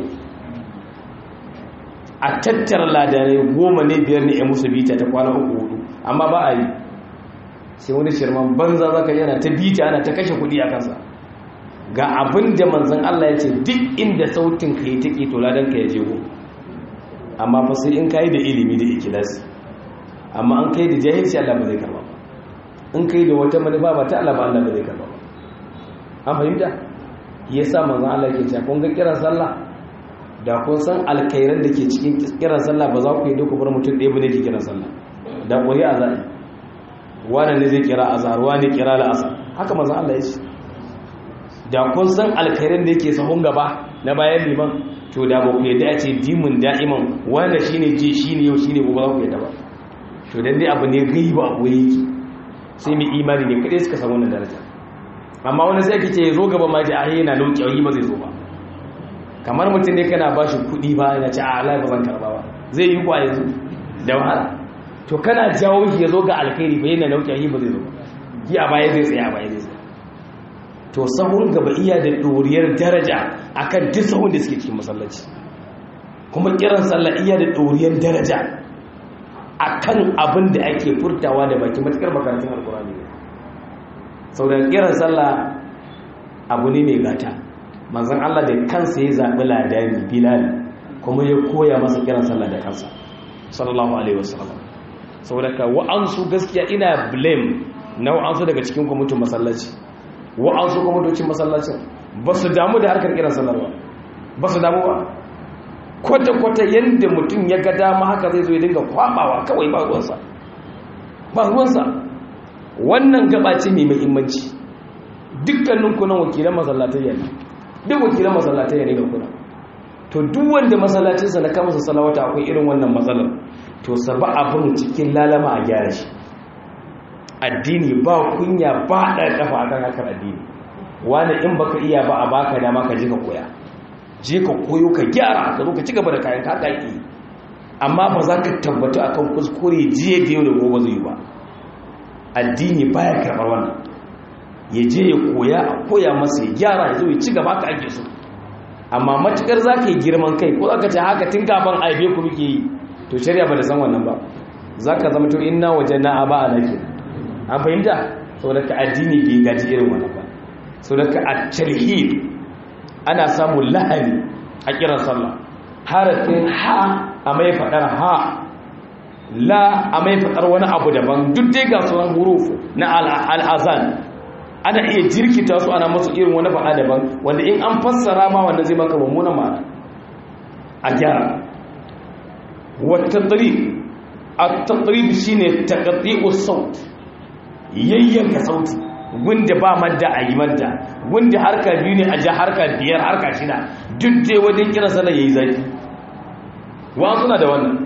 a tattara ladanai 10 ne 5 ne ya musu bita ta kwana 3-4, amma ba a yi. Sai wani shirman banza zaka yana ta bita ana ta kashe kuɗi a kansa. Ga abin da manzon Allah ya ce duk inda sautin ka yi take to ladan ka ya je go, amma fa sai in kai da ilimi da ikhlasi. Amma an kai da jahilci Allah ba zai karba ba, in kai da wata manufa ba ta Allah ba Allah ba zai karba ba. An fahimta? Yasa manzon Allah ke cewa kun ga kiran sallah da kun san alkhairan da ke cikin kiran sallah ba za ku yi duka bar mutum ɗaya bane ke kiran sallah da ƙuri'a za a wani ne zai kira azhar wani kira la'asar, haka manzon Allah ya ce. Da kun san alkhairan da yake sahun gaba na bayan liman to da ba ku yadda a ce dimin da'iman wanda shine ji shine yau shine gobe za ku yadda ba. To dan dai abu ne gaiba a goye yake, sai mai imani ne kadai suka san wannan daraja. Amma wani sai kace ya zo gaba ma ji a yana lauki a yi ba zai zo ba. Kamar mutum ne kana ba shi kuɗi ba yana ce a Allah ba zan karba ba, zai yi kwa yanzu da wahala. To kana jawo shi ya zo ga alkhairi ba yana lauki a yi ba zai zo ba, yi a baya zai tsaya a baya zai tsaya. To sahun gaba iya da ɗoriyar daraja akan duk sahun da suke cikin masallaci, kuma kiran sallah iya da ɗoriyar daraja akan abin da ake furtawa da baki matakar makarantun alkurani. Sau da kiran sallah abu ne mai gata, manzon Allah da kansa ya zaɓi ladani Bilal kuma ya koya masa kiran sallah da kansa sallallahu alaihi wasallam. Sau da ka wa'ansu gaskiya ina blame na wa'ansu daga cikin kwamitin masallaci, wa'ansu kwamitocin masallacin ba su damu da harkar kiran sallar ba su damu ba. Kwata-kwata yadda mutum ya ga dama haka zai zo ya dinga kwabawa kawai ba ruwansa. Wannan gabace mai muhimmanci, dukkanin kunan wakilan masallatayya ne, duk wakilan masallatayya ne da kuna. To duk wanda masallacinsa na kama su salawata akwai irin wannan matsalar, to saba abin cikin lalama a gyara shi. Addini ba kunya ba ɗan ƙafa akan harkar addini. Wani in baka iya ba a baka dama ka je ka koya, je ka koyo ka gyara ka zo ka ci gaba da kayan ka ƙaƙi. Amma ba za ka tabbata akan kuskure jiya da yau da gobe zai yi ba. Addini baya karɓar wannan, ya je ya koya a koya masa ya gyara ya zo ya ci gaba ka ake so. Amma matukar za ka yi girman kai ko za ka ce haka tun kafin aibe ku muke yi, to shari'a ba da san wannan ba, za ka zama to inna wajen na aba a nake. An fahimta? Sau da ka addini bai gaji irin wannan ba. Sau da ka a tarhib ana samun lahani a kiran sallah, harafin ha a mai faɗar ha, la a mai faɗar wani abu daban, duk dai ga sunan hurufu na al'azan ana iya jirkita su ana masu irin wani faɗa daban wanda in an fassara ma wanda zai maka mummunan ma'ana a gyara. Wata a tatrib shine taqti'us saut, yayyanka sauti gunda ba madda a yi madda, gunda harka biyu ne a ja harka biyar harka shida, duk dai wajen kiran sallah yayi zaki. Wa suna da wannan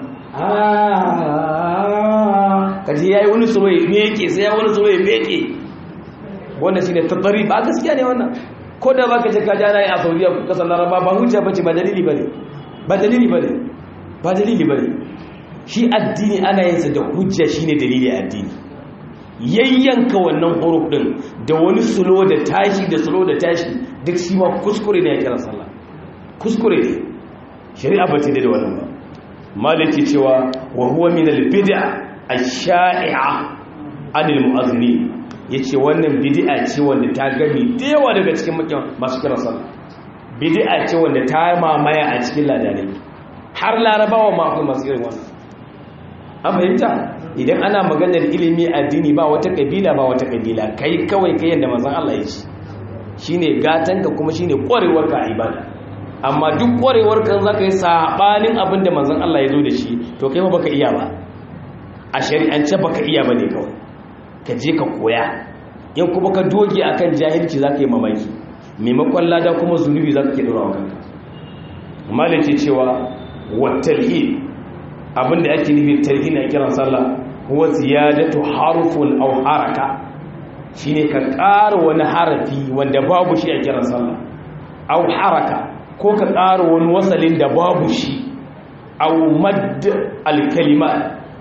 kaji yayi wani suro ya meke sai ya wani suro ya meke, wannan shine tattari ba gaskiya ne wannan. Ko da baka je ka ja nayi a Saudiya ku kasar Laraba ba hujja bace, ba dalili bane, ba dalili bane, ba dalili bane. Shi addini ana yin sa da hujja, shine dalili addini. Yayyanka wannan huruf din da wani sulo da tashi da sulo da tashi duk shi ma kuskure ne ya kira sallah, kuskure ne, shari'a ba ta da wannan ba. Maliki cewa wa huwa min al-bid'a ash-sha'i'a anil mu'azzini, yace wannan bid'a ce wanda ta gami da yawa daga cikin masu kira sallah. Bid'a ce wanda ta mamaya a cikin ladanai, har Larabawa ma akwai masu irin wannan. An fahimta? Idan ana maganar ilimi addini ba wata kabila ba wata kabila, kai kawai kai yanda manzon Allah ya ce shine gatanka kuma shine kwarewarka a ibada. Amma duk kwarewarka zaka yi sabanin abinda manzon Allah ya zo da shi, to kai ba baka iya ba, a shari'ance baka iya bane kawai ka je ka koya. In kuma ka doge akan jahilci zaka yi mamaki, maimakon lada kuma zunubi zaka ke dora wa kanka. Malaki cewa wa talhid, abinda ake nufi tarhin a kiran sallah huwa ziyadatu harfun aw haraka, shine ka ƙara wani harafi wanda babu shi a kiran sallah, aw haraka, ko ka ƙara wani wasalin da babu shi, aw madd al-kalimat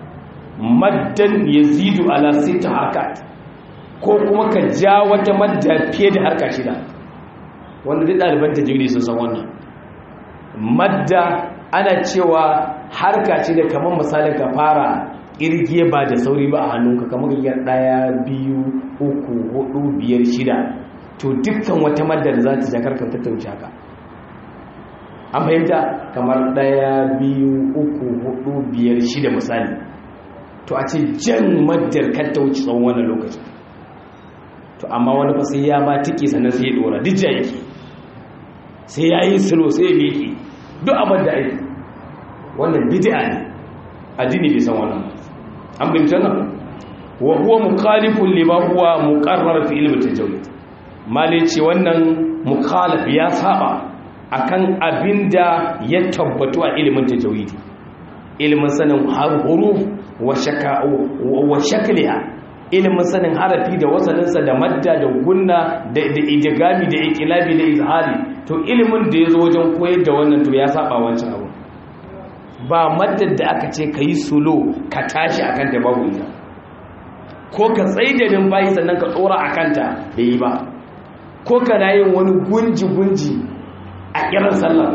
maddan yazidu ala 6 harakat, ko kuma ka ja wata madda fiye da harka shida. Wanda duk ɗaliban tajwidi sun san wannan madda ana cewa harka ce da kamar misalin ka fara irge ba da sauri ba a hannunka, kamar ga 1 2 3 4 5 6, to dukkan wata madda da za ta jakar kan tattauce haka. An fahimta? Kamar 1 2 3 4 5 6 misali, to a ce jan maddar kan ta wuce tsawon wannan lokacin. To amma wani fa sai ya ma tike sannan sai ya dora duk yake, sai ya yi silo sai ya miƙe duk abin da aiki. Wannan bid'a ne, addini bai san wannan. An bincika nan wa huwa mukhalifun lima huwa muqarrar fi ilmi tajawid. Mali ce wannan mukhalif ya saba akan abinda ya tabbatu a ilimin tajawidi, ilimin sanin huruf wa shakliha, ilimin sanin harafi da wasalinsa da madda da gunna da idgami da iqlabi da izhari. To ilimin da yazo wajen koyar da wannan to ya saba wancan abu. Ba maddar da aka ce ka yi sulo ka tashi a kanta babu ita, ko ka tsaye da numfayi sannan ka tsora a kanta da yi ba, ko ka na yin wani gunji-gunji a kiran sallah.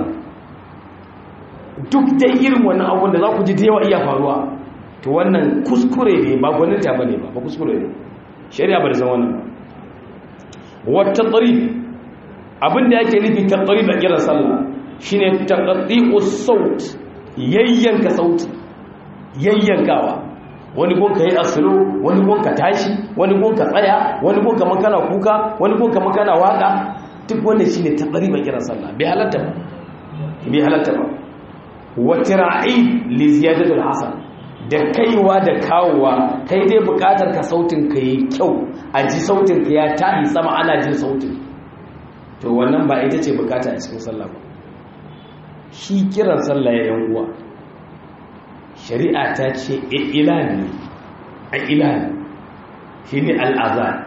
Duk dai irin wannan abun da za ku ji da yawa iya faruwa, to wannan kuskure ne, ba gwaninta ba ne, ba kuskure ne, shari'a ba da san wannan ba. Wata tsari, abin da yake nufi ta tsari da kiran sallah shine taqdi'us saut, yayyanka sauti, yayyankawa. Wani gonka yi asilo, wani gonka tashi, wani gonka tsaya, wani gonka makana kuka, wani gonka makana waka. Duk wannan shine taqriban kiran sallah, bai halatta ba, bai halatta ba. Wa tira'i li ziyadatul hasan, da kaiwa da kawowa, kai dai bukatar ka sautin ka yi kyau, a ji sautin ka ya tahi sama ana jin sautin, to wannan ba ita ce bukata a cikin sallah ba. Shi kiran sallah ya yan uwa, shari'a ta ce ilani, a ilani shi ne al'azan,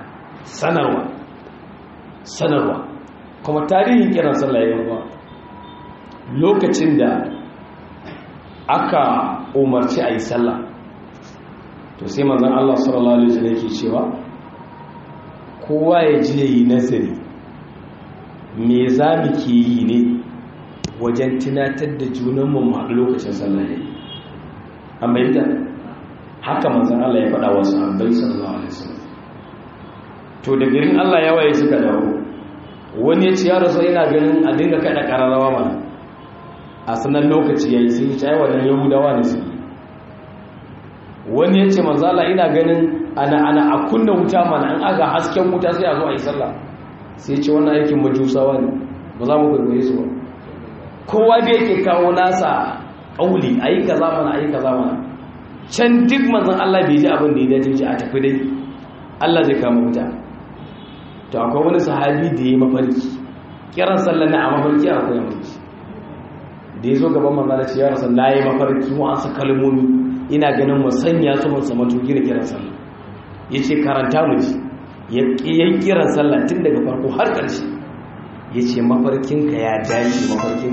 sanarwa. Kuma tarihin kiran sallah ya yan uwa, lokacin da aka umarci a yi sallah, to sai manzon Allah sallallahu alaihi wasallam yake cewa kowa ya je yi nazari me za mu ke yi ne wajen tunatar da junanmu a lokacin sallah ne. An bayyana haka manzon Allah ya faɗa wa sahabbai sallallahu alaihi wasallam. To da garin Allah ya waye suka dawo, wani ya ce ya rasu ina ganin a dinga kada kararrawa mana a sanan lokaci yayi, sai ya ce ai wannan yahudawa ne su. Wani ya ce manzon Allah ina ganin ana a kunna wuta mana, an aga hasken wuta sai a zo a yi sallah. Sai ya ce wannan aikin majusawa ne, ba za mu kwaikwaye su ba. Kowa da yake kawo nasa ƙauli, a yi kaza mana, a yi kaza mana. Can duk manzan Allah bai ji abin da ya dace a tafi dai Allah zai kama wuta. to akwai wani sahabi da ya mafarki kiran sallah na a mafarki akwai mafarki da ya zo gaban manzala ce ya rasu na yi mafarki wa'ansu kalmomi ina ganin musanya su mun sama tuki da kiran sallah ya ce karanta mu ji ya kiran sallah tun daga farko har ƙarshe ya ce mafarkinka ya dace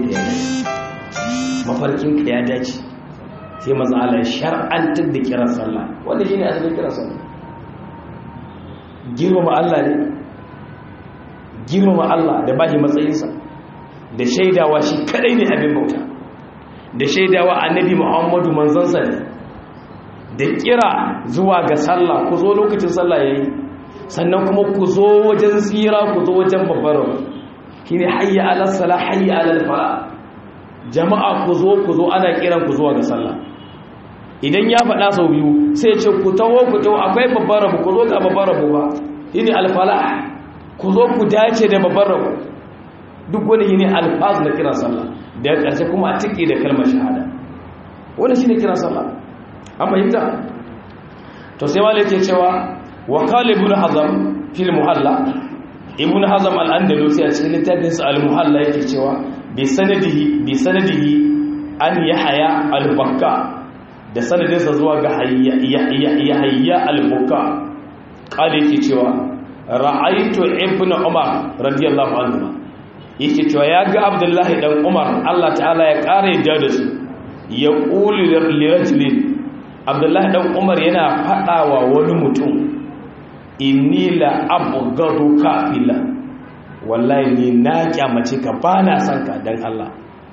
mafarkinka ya dace sai maza Allah shar'antar da kiran sallah wanda shi ne asalin kiran sallah girmama Allah ne girmama Allah da bashi matsayinsa da shaidawa shi kadai ne abin bauta da shaidawa annabi Muhammadu manzansa ne da kira zuwa ga sallah ku zo lokacin sallah yayi sannan kuma ku zo wajen tsira ku zo wajen babbar shine hayya ala salah hayya ala falah jama'a ku zo ana kiran ku zuwa ga sallah idan ya faɗa sau biyu sai ya ce ku taho akwai babbar rabu ku zo ga babbar rabu ba shine al-falah ku zo ku dace da babbar rabu duk wani shine alfaz na kiran sallah da ƙarshe kuma a tike da kalmar shahada wannan shine kiran sallah an fahimta to sai wale yake cewa wa qala ibn hazm fil muhalla ibn hazm al-andalusi a cikin littafin sa al-muhalla yake cewa bi sanadihi an yahya al-bakka da sanadin sa zuwa ga yahya al-bakka qala yake cewa ra'aytu ibn umar radiyallahu anhu yake cewa ya ga abdullahi dan umar Allah ta'ala ya kare da su ya qulu lirajulin abdullahi dan umar yana fadawa wani mutum inni la abghaduka fillah wallahi ni na kyamace ka bana son ka dan Allah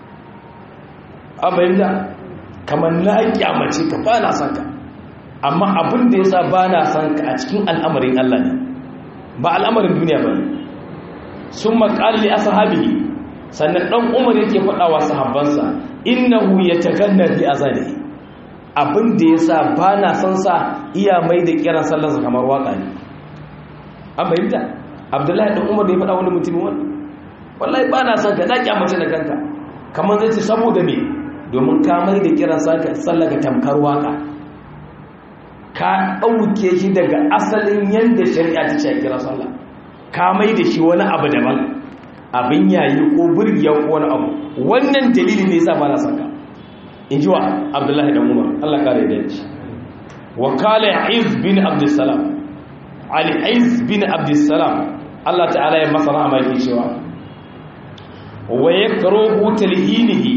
abayinda kamar na kyamace ka bana son ka amma abin da yasa bana son ka a cikin al'amarin Allah ne ba al'amarin duniya bane summa qala li ashabihi sannan dan umar yake fadawa sahabbansa innahu yataganna bi azanihi abin da ya sa ba na son sa iya mai da kiran sallarsa kamar waka ne an bayyanta abdullahi ɗan umar da ya faɗa wani mutum wani wallahi ba na son ka na kyamace da kanka kamar zai ce saboda me domin ka mai da kiran sallar ka tamkar waka ka ɗauke shi daga asalin yadda shari'a ta ce kiran sallah ka mai da shi wani abu daban abin yayi ko burgiya ko wani abu wannan dalili ne yasa ba na son ka in ji wa abdullahi dan umar Allah kare da yanci wa kala iz bin abdussalam al-iz bin abdussalam Allah ta'ala ya masa rahama yake cewa wa yakruhu talhinihi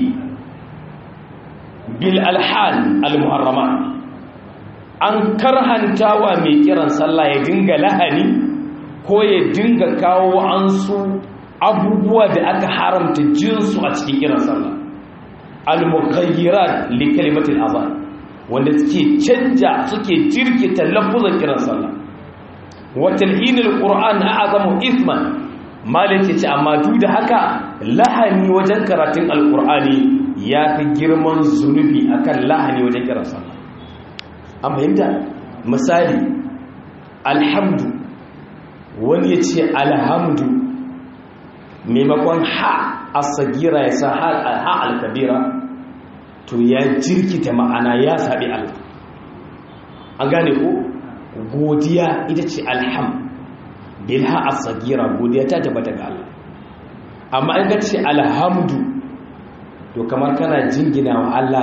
bil alhan al-muharrama an karhantawa mai kiran sallah ya dinga lahani ko ya dinga kawo ansu abubuwa da aka haramta jinsu a cikin kiran sallah al-mughayyirat li kalimati al-azan wanda suke jirkita lafuzan kiran sallah wa talhin al-qur'an a'zamu ithman malike ce amma duk da haka lahani wajen karatun al-qur'ani yafi girman zunubi akan lahani wajen kiran sallah an fahimta misali alhamdu wani yace alhamdu maimakon ha as-sagira ya sa ha al-kabira to ya jirkita ma'ana ya sabi Allah an gane ko godiya ita ce alham bilha as-sagira godiya ta tabbata ga Allah amma in ka ce alhamdu to kamar kana jingina wa Allah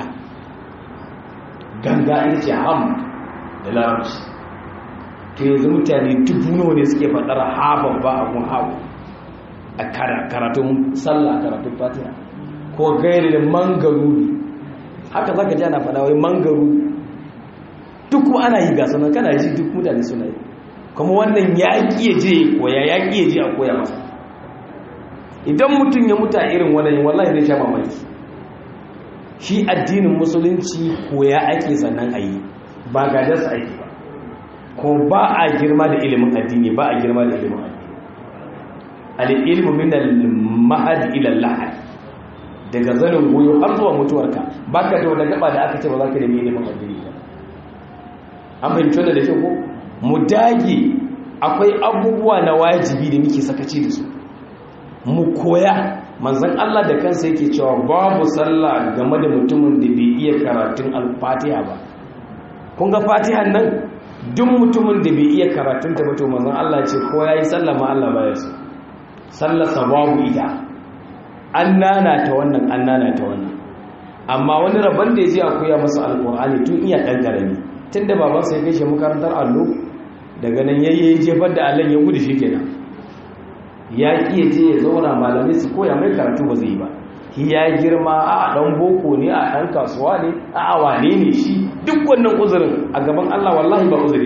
ganga ita ce hamd da larabci to yanzu mutane dubu nawa ne suke faɗar ha babba abun hawo a karatun sallah karatun fatiha ko gairin mangaru haka zaka ji ana fada wai mangaru duk kuma ana yi gasa nan kana ji duk mutane suna yi kuma wannan ya kiye je koya ya kiye je a koya masa idan mutum ya muta irin wannan wallahi zai sha mamaki shi addinin musulunci koya ake sannan ayi ba gadas aiki ba ko ba a girma da ilimin addini ba a girma da ilimin addini al-ilmu min al-mahad ila al-lahad daga zanin goyo har zuwa mutuwarka baka da wani gaba da aka ce ba za ka da ilimin addini ba an fahimci da ke ko mu dage akwai abubuwa na wajibi da muke sakaci da su mu koya manzon Allah da kansa yake cewa babu sallah game da mutumin da bai iya karatun al-Fatiha ba kun ga Fatihan nan duk mutumin da bai iya karatun ta ba to manzon Allah ce ko yayi sallah ma Allah baya so sallar sababu ita an nana ta wannan amma wani rabon da yaje a koya masa alqur'ani tun iya dan garami tunda baban sa ya kai shi makarantar allo daga nan yayi jefar da Allah ya gudu shikenan ya kiye je ya zauna malamai su koya mai karatu ba zai yi ba ya girma a dan boko ne a dan kasuwa ne a wane ne shi duk wannan uzurin a gaban Allah wallahi ba uzuri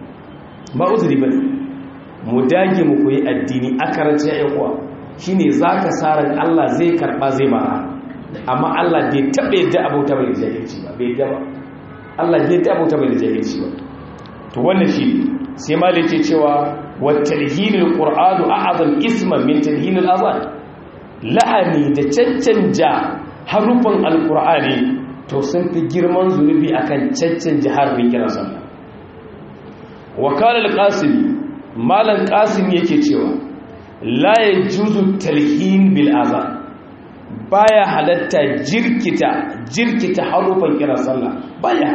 bane mu dage mu koyi addini a karance ya kuwa shine zaka saran Allah zai karba zai bara amma Allah bai tabe da abauta bai jahilci ba bai da ba Allah bai da abauta bai jahilci ba to wannan shi sai malai ce cewa wa talhinul qur'anu a'zam isman min talhinul azan la'ani da caccanja harufan alqur'ani to sun fi girman zunubi akan caccanja harfin kiran sallah wa qala al-qasim malan qasim yake cewa la yajuzu talhin bil azan baya halatta jirkita harufan kiran sallah baya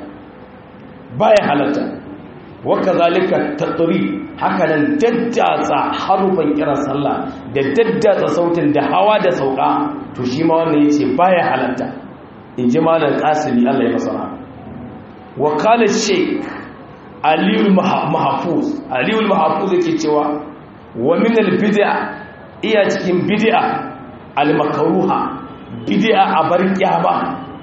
halatta wa kazalika tatri haka nan daddatsa harufan kiran sallah da daddatsa sautin da hawa da sauka to shi ma wannan yace baya halatta inji malam qasimi Allah ya masa wa qala shaykh aliyul mahfuz yake cewa wa min al bid'a iya cikin bid'a al makruha bid'a a bar kiyama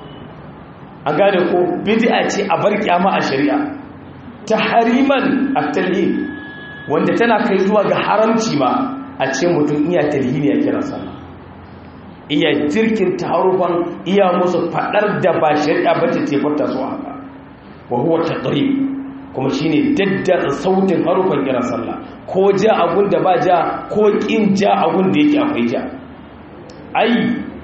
an gane ko bid'a ce a bar kiyama a shari'a tahriman at-talhin wanda tana kai zuwa ga haramci ma a ce mutum iya talhini a kiran sallah iya jirkin tarufan iya musu fadar da ba shari'a ba ta tefarta su haka wa huwa taqrib kuma shine daddar sautin harufan kiran sallah ko ja abun da ba ja ko kin ja abun da yake akwai ja ai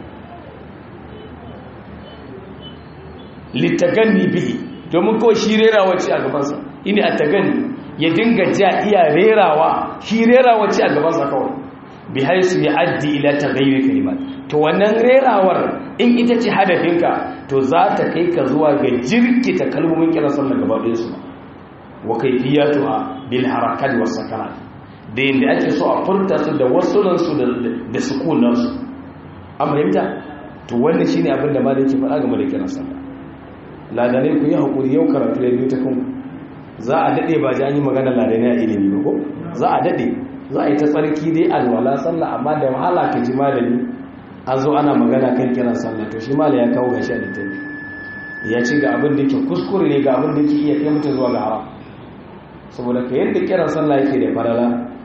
litaganni bihi domin kawai shi rerawa ce a gabansa ini a tagani ya dinga ja iya rerawa shi rerawa ce a gabansa kawai bi haisu ya addi ila tagayyur kalimat to wannan rerawar in ita ce hadafinka to za ta kai ka zuwa ga jirkita kalmomin kiran sallar gaba ɗayan su wa kayfiyatuha bil harakat was sakanat da yanda ake so a furta su da wasulan su da sukunan su an fahimta to wannan shine abin da malaki faɗa game da kiran sallah ladanai ku yi hakuri yau karatu ya biyu ta kanku za a dade ba ji an yi magana ladanai a ilimi ba ko za a dade za a yi ta tsarki dai alwala sallah amma da wahala ka ji malami an zo ana magana kan kiran sallah to shi malami ya kawo gashi a littafi ya ci ga abin da yake kuskure ne ga abin da yake iya kai mutum zuwa ga haram saboda ka yadda kiran sallah yake da farala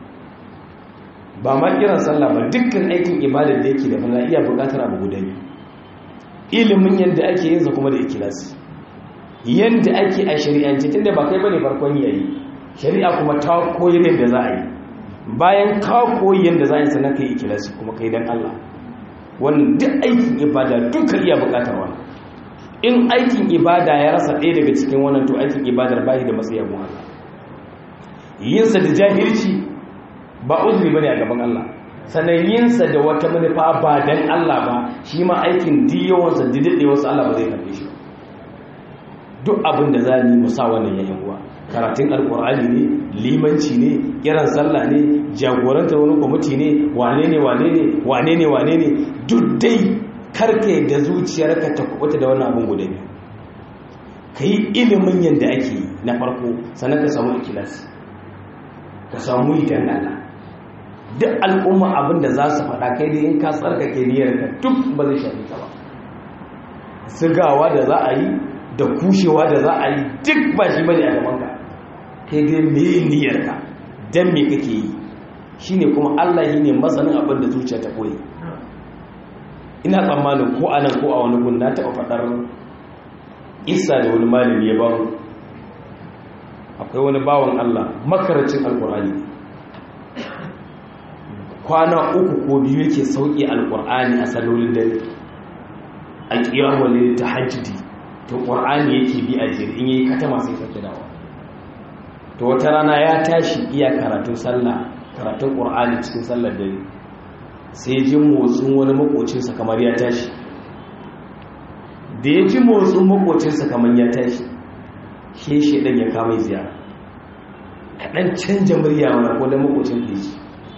ba ma kiran sallah ba dukkan aikin ibadar da yake da farala iya buƙatar abu guda biyu ilimin yadda ake yin sa kuma da ikhlasi yadda ake a shari'ance tunda ba kai bane farkon yayi shari'a kuma ta koyi yadda za a yi bayan ka koyi yadda za a yi sanan kai ikhlasi kuma kai dan Allah wannan duk aikin ibada duka iya buƙatar wannan in aikin ibada ya rasa ɗaya daga cikin wannan to aikin ibadar bai da matsayin Allah yin sa da jahilci ba uzuri bane a gaban Allah sannan yin sa da wata manufa ba dan Allah ba shi ma aikin diyawansa didadewarsa Allah ba zai karbe shi duk abin da za ni musa wannan yayin uwa karatun alkur'ani ne limanci ne kiran sallah ne jagorantar wani kwamiti ne wane ne duk dai karkai da zuciyarka ta kubuta da wannan abin guda biyu ka yi ilimin yadda ake yi na farko sannan ka samu ikilasi ka samu idan Allah duk al'umma abin da za su faɗa kai dai in ka tsarkake niyyarka duk ba zai shafi ka ba sigawa da za a yi da kushewa da za a yi duk ba shi bane a gabanka kai dai me niyyarka dan me kake yi shine kuma Allah yi ne masanin abin da zuciya ta koyi ina tsammanin ko anan ko a wani gun na taɓa faɗar isa da wani malami ya baro akwai wani bawan Allah makaracin alkur'ani kwana 3 ko 2 yake sauki alkur'ani a salolin dare a kiyamul layl tahajjudi to qur'ani yake bi a jiri in yayi katama sai ka dawo to wata rana ya tashi iya karatun sallah karatun qur'ani cikin sallar dare sai ji motsin wani makocinsa kamar ya tashi da ya ji motsin makocinsa kamar ya tashi shi shedan ya kama ziyara ka ɗan canja murya mana ko da makocin da yake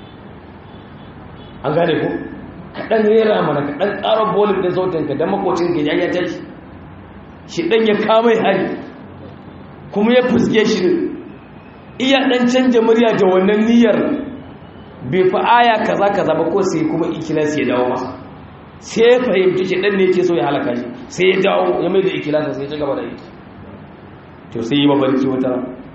an gane ko ka ɗan rera mana ka ɗan ƙara bolin ɗin sautinka da makocin da ya tashi shi ɗan ya kama hari kuma ya fuske shi iya ɗan canja murya da wannan niyyar bai fi aya kaza kaza ba ko sai kuma ikilasi ya dawo masa sai ya fahimci shi ɗan ne yake so ya halaka shi sai ya dawo ya mai da ikilasa sai ya ci gaba da yake to sai yi mabarki wata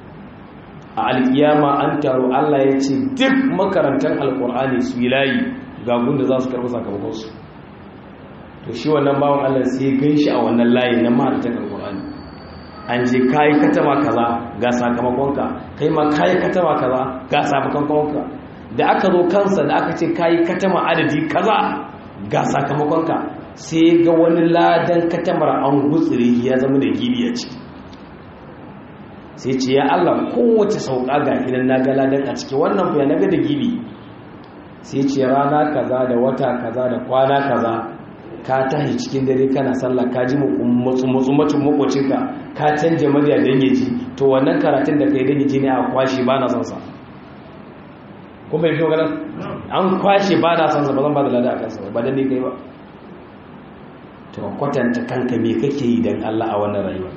a alkiyama an taro Allah ya ce duk makarantar alkur'ani su yi layi ga gunda za su karɓi sakamakonsu to shi wannan bawan Allah sai ya gan shi a wannan layi na makarantar alkur'ani an je kayi katama kaza ga sakamakonka kai ma kayi katama kaza ga sakamakonka da aka zo kansa da aka ce kayi katama adadi kaza ga sakamakonka sai ga wani ladan katamar an gutsire ya zama da gibi a ciki sai ce ya Allah kowace sauka ga idan na ga ladan a ciki wannan kuwa na ga da gibi sai ce rana kaza da wata kaza da kwana kaza ka tashi cikin dare kana sallah ka ji mutsumacin makwacinka ka canja murya don yaji to wannan karatun da kai don yaji ne a kwashe ba na son sa kuma yi magana an kwashe ba na son sa ba zan ba da lada a kansa ba don ne kai ba to kwatanta kanka me kake yi don Allah a wannan rayuwa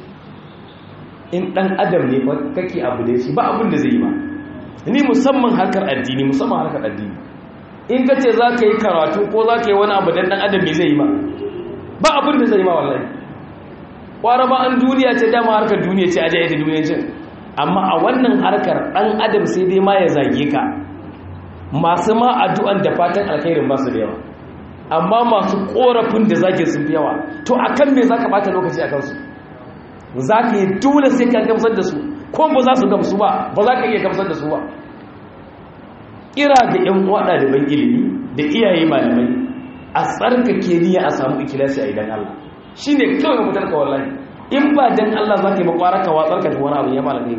in dan adam ne ba kake abu da shi ba abin da zai yi ba ni musamman harkar addini in ka ce za ka yi karatu ko za ka yi wani abu dan adam me zai yi ba ba abin da zai yi ba wallahi kwara ba an duniya ce dama harkar duniya ce aje ita duniyancin amma a wannan harkar dan adam sai dai ma ya zage ka masu ma addu'an da fatan alkhairin ba su da yawa amma masu korafin da zake sun fi yawa to akan me zaka bata lokaci a kansu za ka yi dole sai ka gamsar da su ko ba za su gamsu ba ba za ka iya gamsar da su ba kira ga yan wada da ban ilimi da iyaye malamai a tsarkake niyya a samu ikilasi a idan Allah shine kawai ka fitar ka wallahi in ba dan Allah za ka yi makwara ka watsar ka wani abu ya malamai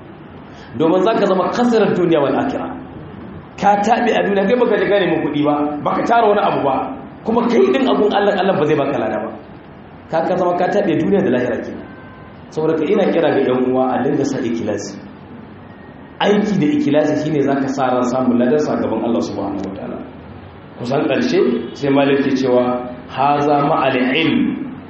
domin za ka zama kasarar duniya wal akhirah ka tabi a duniya kai baka ji gane mu kuɗi ba baka tara wani abu ba kuma kai din abun Allah ba zai baka lada ba ka zama ka tabi duniya da lahira kenan saboda ka ina kira ga yan uwa a dinga sa ikilasi aiki da ikilasi shine zaka sa ran samun ladan sa gaban Allah subhanahu wataala kusan karshe sai malik ke cewa haza ma'al ilm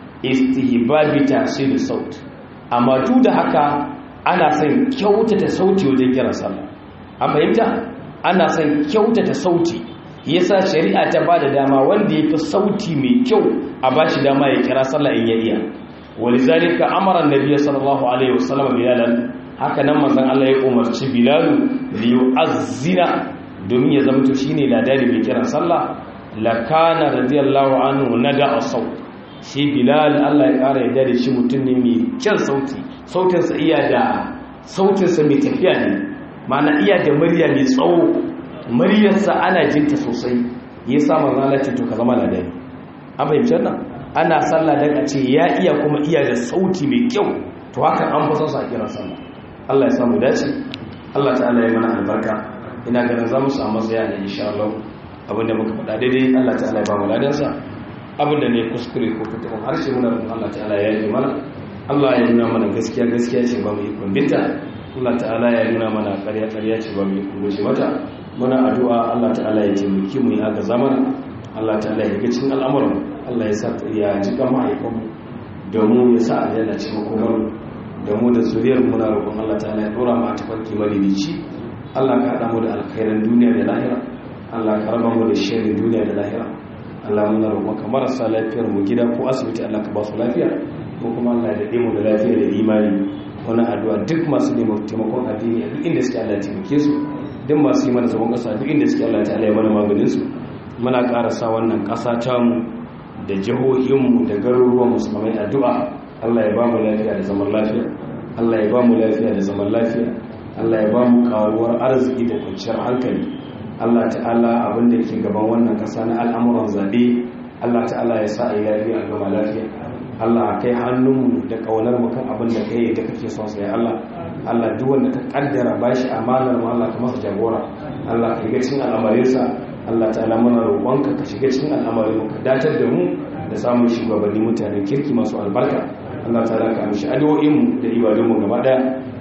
istihbabi tahsil saut amma duk da haka ana son kyautata sauti wajen kiran sallah an fahimta ana son kyautata sauti yasa shari'a ta bada dama wanda yafi sauti mai kyau a bashi dama ya kira sallah in ya iya ولذلك امر النبي صلى الله عليه وسلم بلالا haka nan manzon Allah ya umarci Bilal li yu'azzina domin ya zama to shine ladani mai kiran sallah la kana radiyallahu anhu nada as-saut shi Bilal Allah ya kara yadda da shi mutum ne mai kyan sauti sautin sa iya da sautin sa mai tafiya ne ma'ana iya da murya mai tsawo muryar sa ana jinta sosai yasa manzon Allah ce to ka zama ladani an fahimci nan ana sallah dan a ce ya iya kuma iya da sauti mai kyau to haka an fasa sa kiran sallah Allah ya samu dace Allah ta'ala ya mana albarka ina ganin za mu samu tsaya ne insha Allah abinda muka faɗa daidai Allah ta'ala ya ba mu ladan sa abinda ne kuskure ko fitin harshe muna roƙon Allah ta'ala ya yi mana Allah ya nuna mana gaskiya gaskiya ce ba mu yi kumbinta Allah ta'ala ya nuna mana ƙarya ƙarya ce ba mu yi kumbuce mata muna addu'a Allah ta'ala ya taimake mu ya ga zamana Allah ta'ala ya ga cikin al'amuran Allah ya sa ya jika mahaifinmu domin ya sa aljanna ce makomar da mu da zuriyar muna roƙon Allah ta'ala ya dora mu a tafarki madidici Allah ka haɗa mu da alkhairan duniya da lahira Allah ka raba mu da sharrin duniya da lahira Allah muna roƙon ka marasa lafiyar mu gida ko asibiti Allah ka ba su lafiya ko kuma Allah ya dade mu da lafiya da imani wannan addu'a duk masu neman taimakon addini a duk inda suke Allah ya taimake su duk masu yi mana zaman ƙasa duk inda suke Allah ta'ala ya mana maganin su muna ƙarasa wannan ƙasa ta mu da jihohinmu da garuruwan musulmai addu'a Allah ya ba mu lafiya da zaman lafiya Allah ya ba mu lafiya da zaman lafiya Allah ya ba mu karuwar arziki da kwanciyar hankali Allah ta'ala abin da ke gaban wannan kasa na al'amuran zabe Allah ta'ala ya sa a yi lafiya a gama lafiya Allah kai hannunmu da kaunar mu kan abin da kai da kake son sa ya Allah Allah duk wanda ka kaddara bashi amanar mu Allah ka masa jagora Allah ka ga cikin al'amarinsa Allah ta'ala muna roƙonka ka shiga cikin al'amarin ka datar da mu da samun shugabanni mutanen kirki masu albarka Allah ta'ala ka amshi addu'o'in mu da ibadun mu gaba daya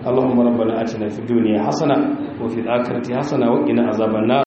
اللهم ربنا آتنا في الدنيا حسنة وفي الآخرة حسنة وقنا عذاب النار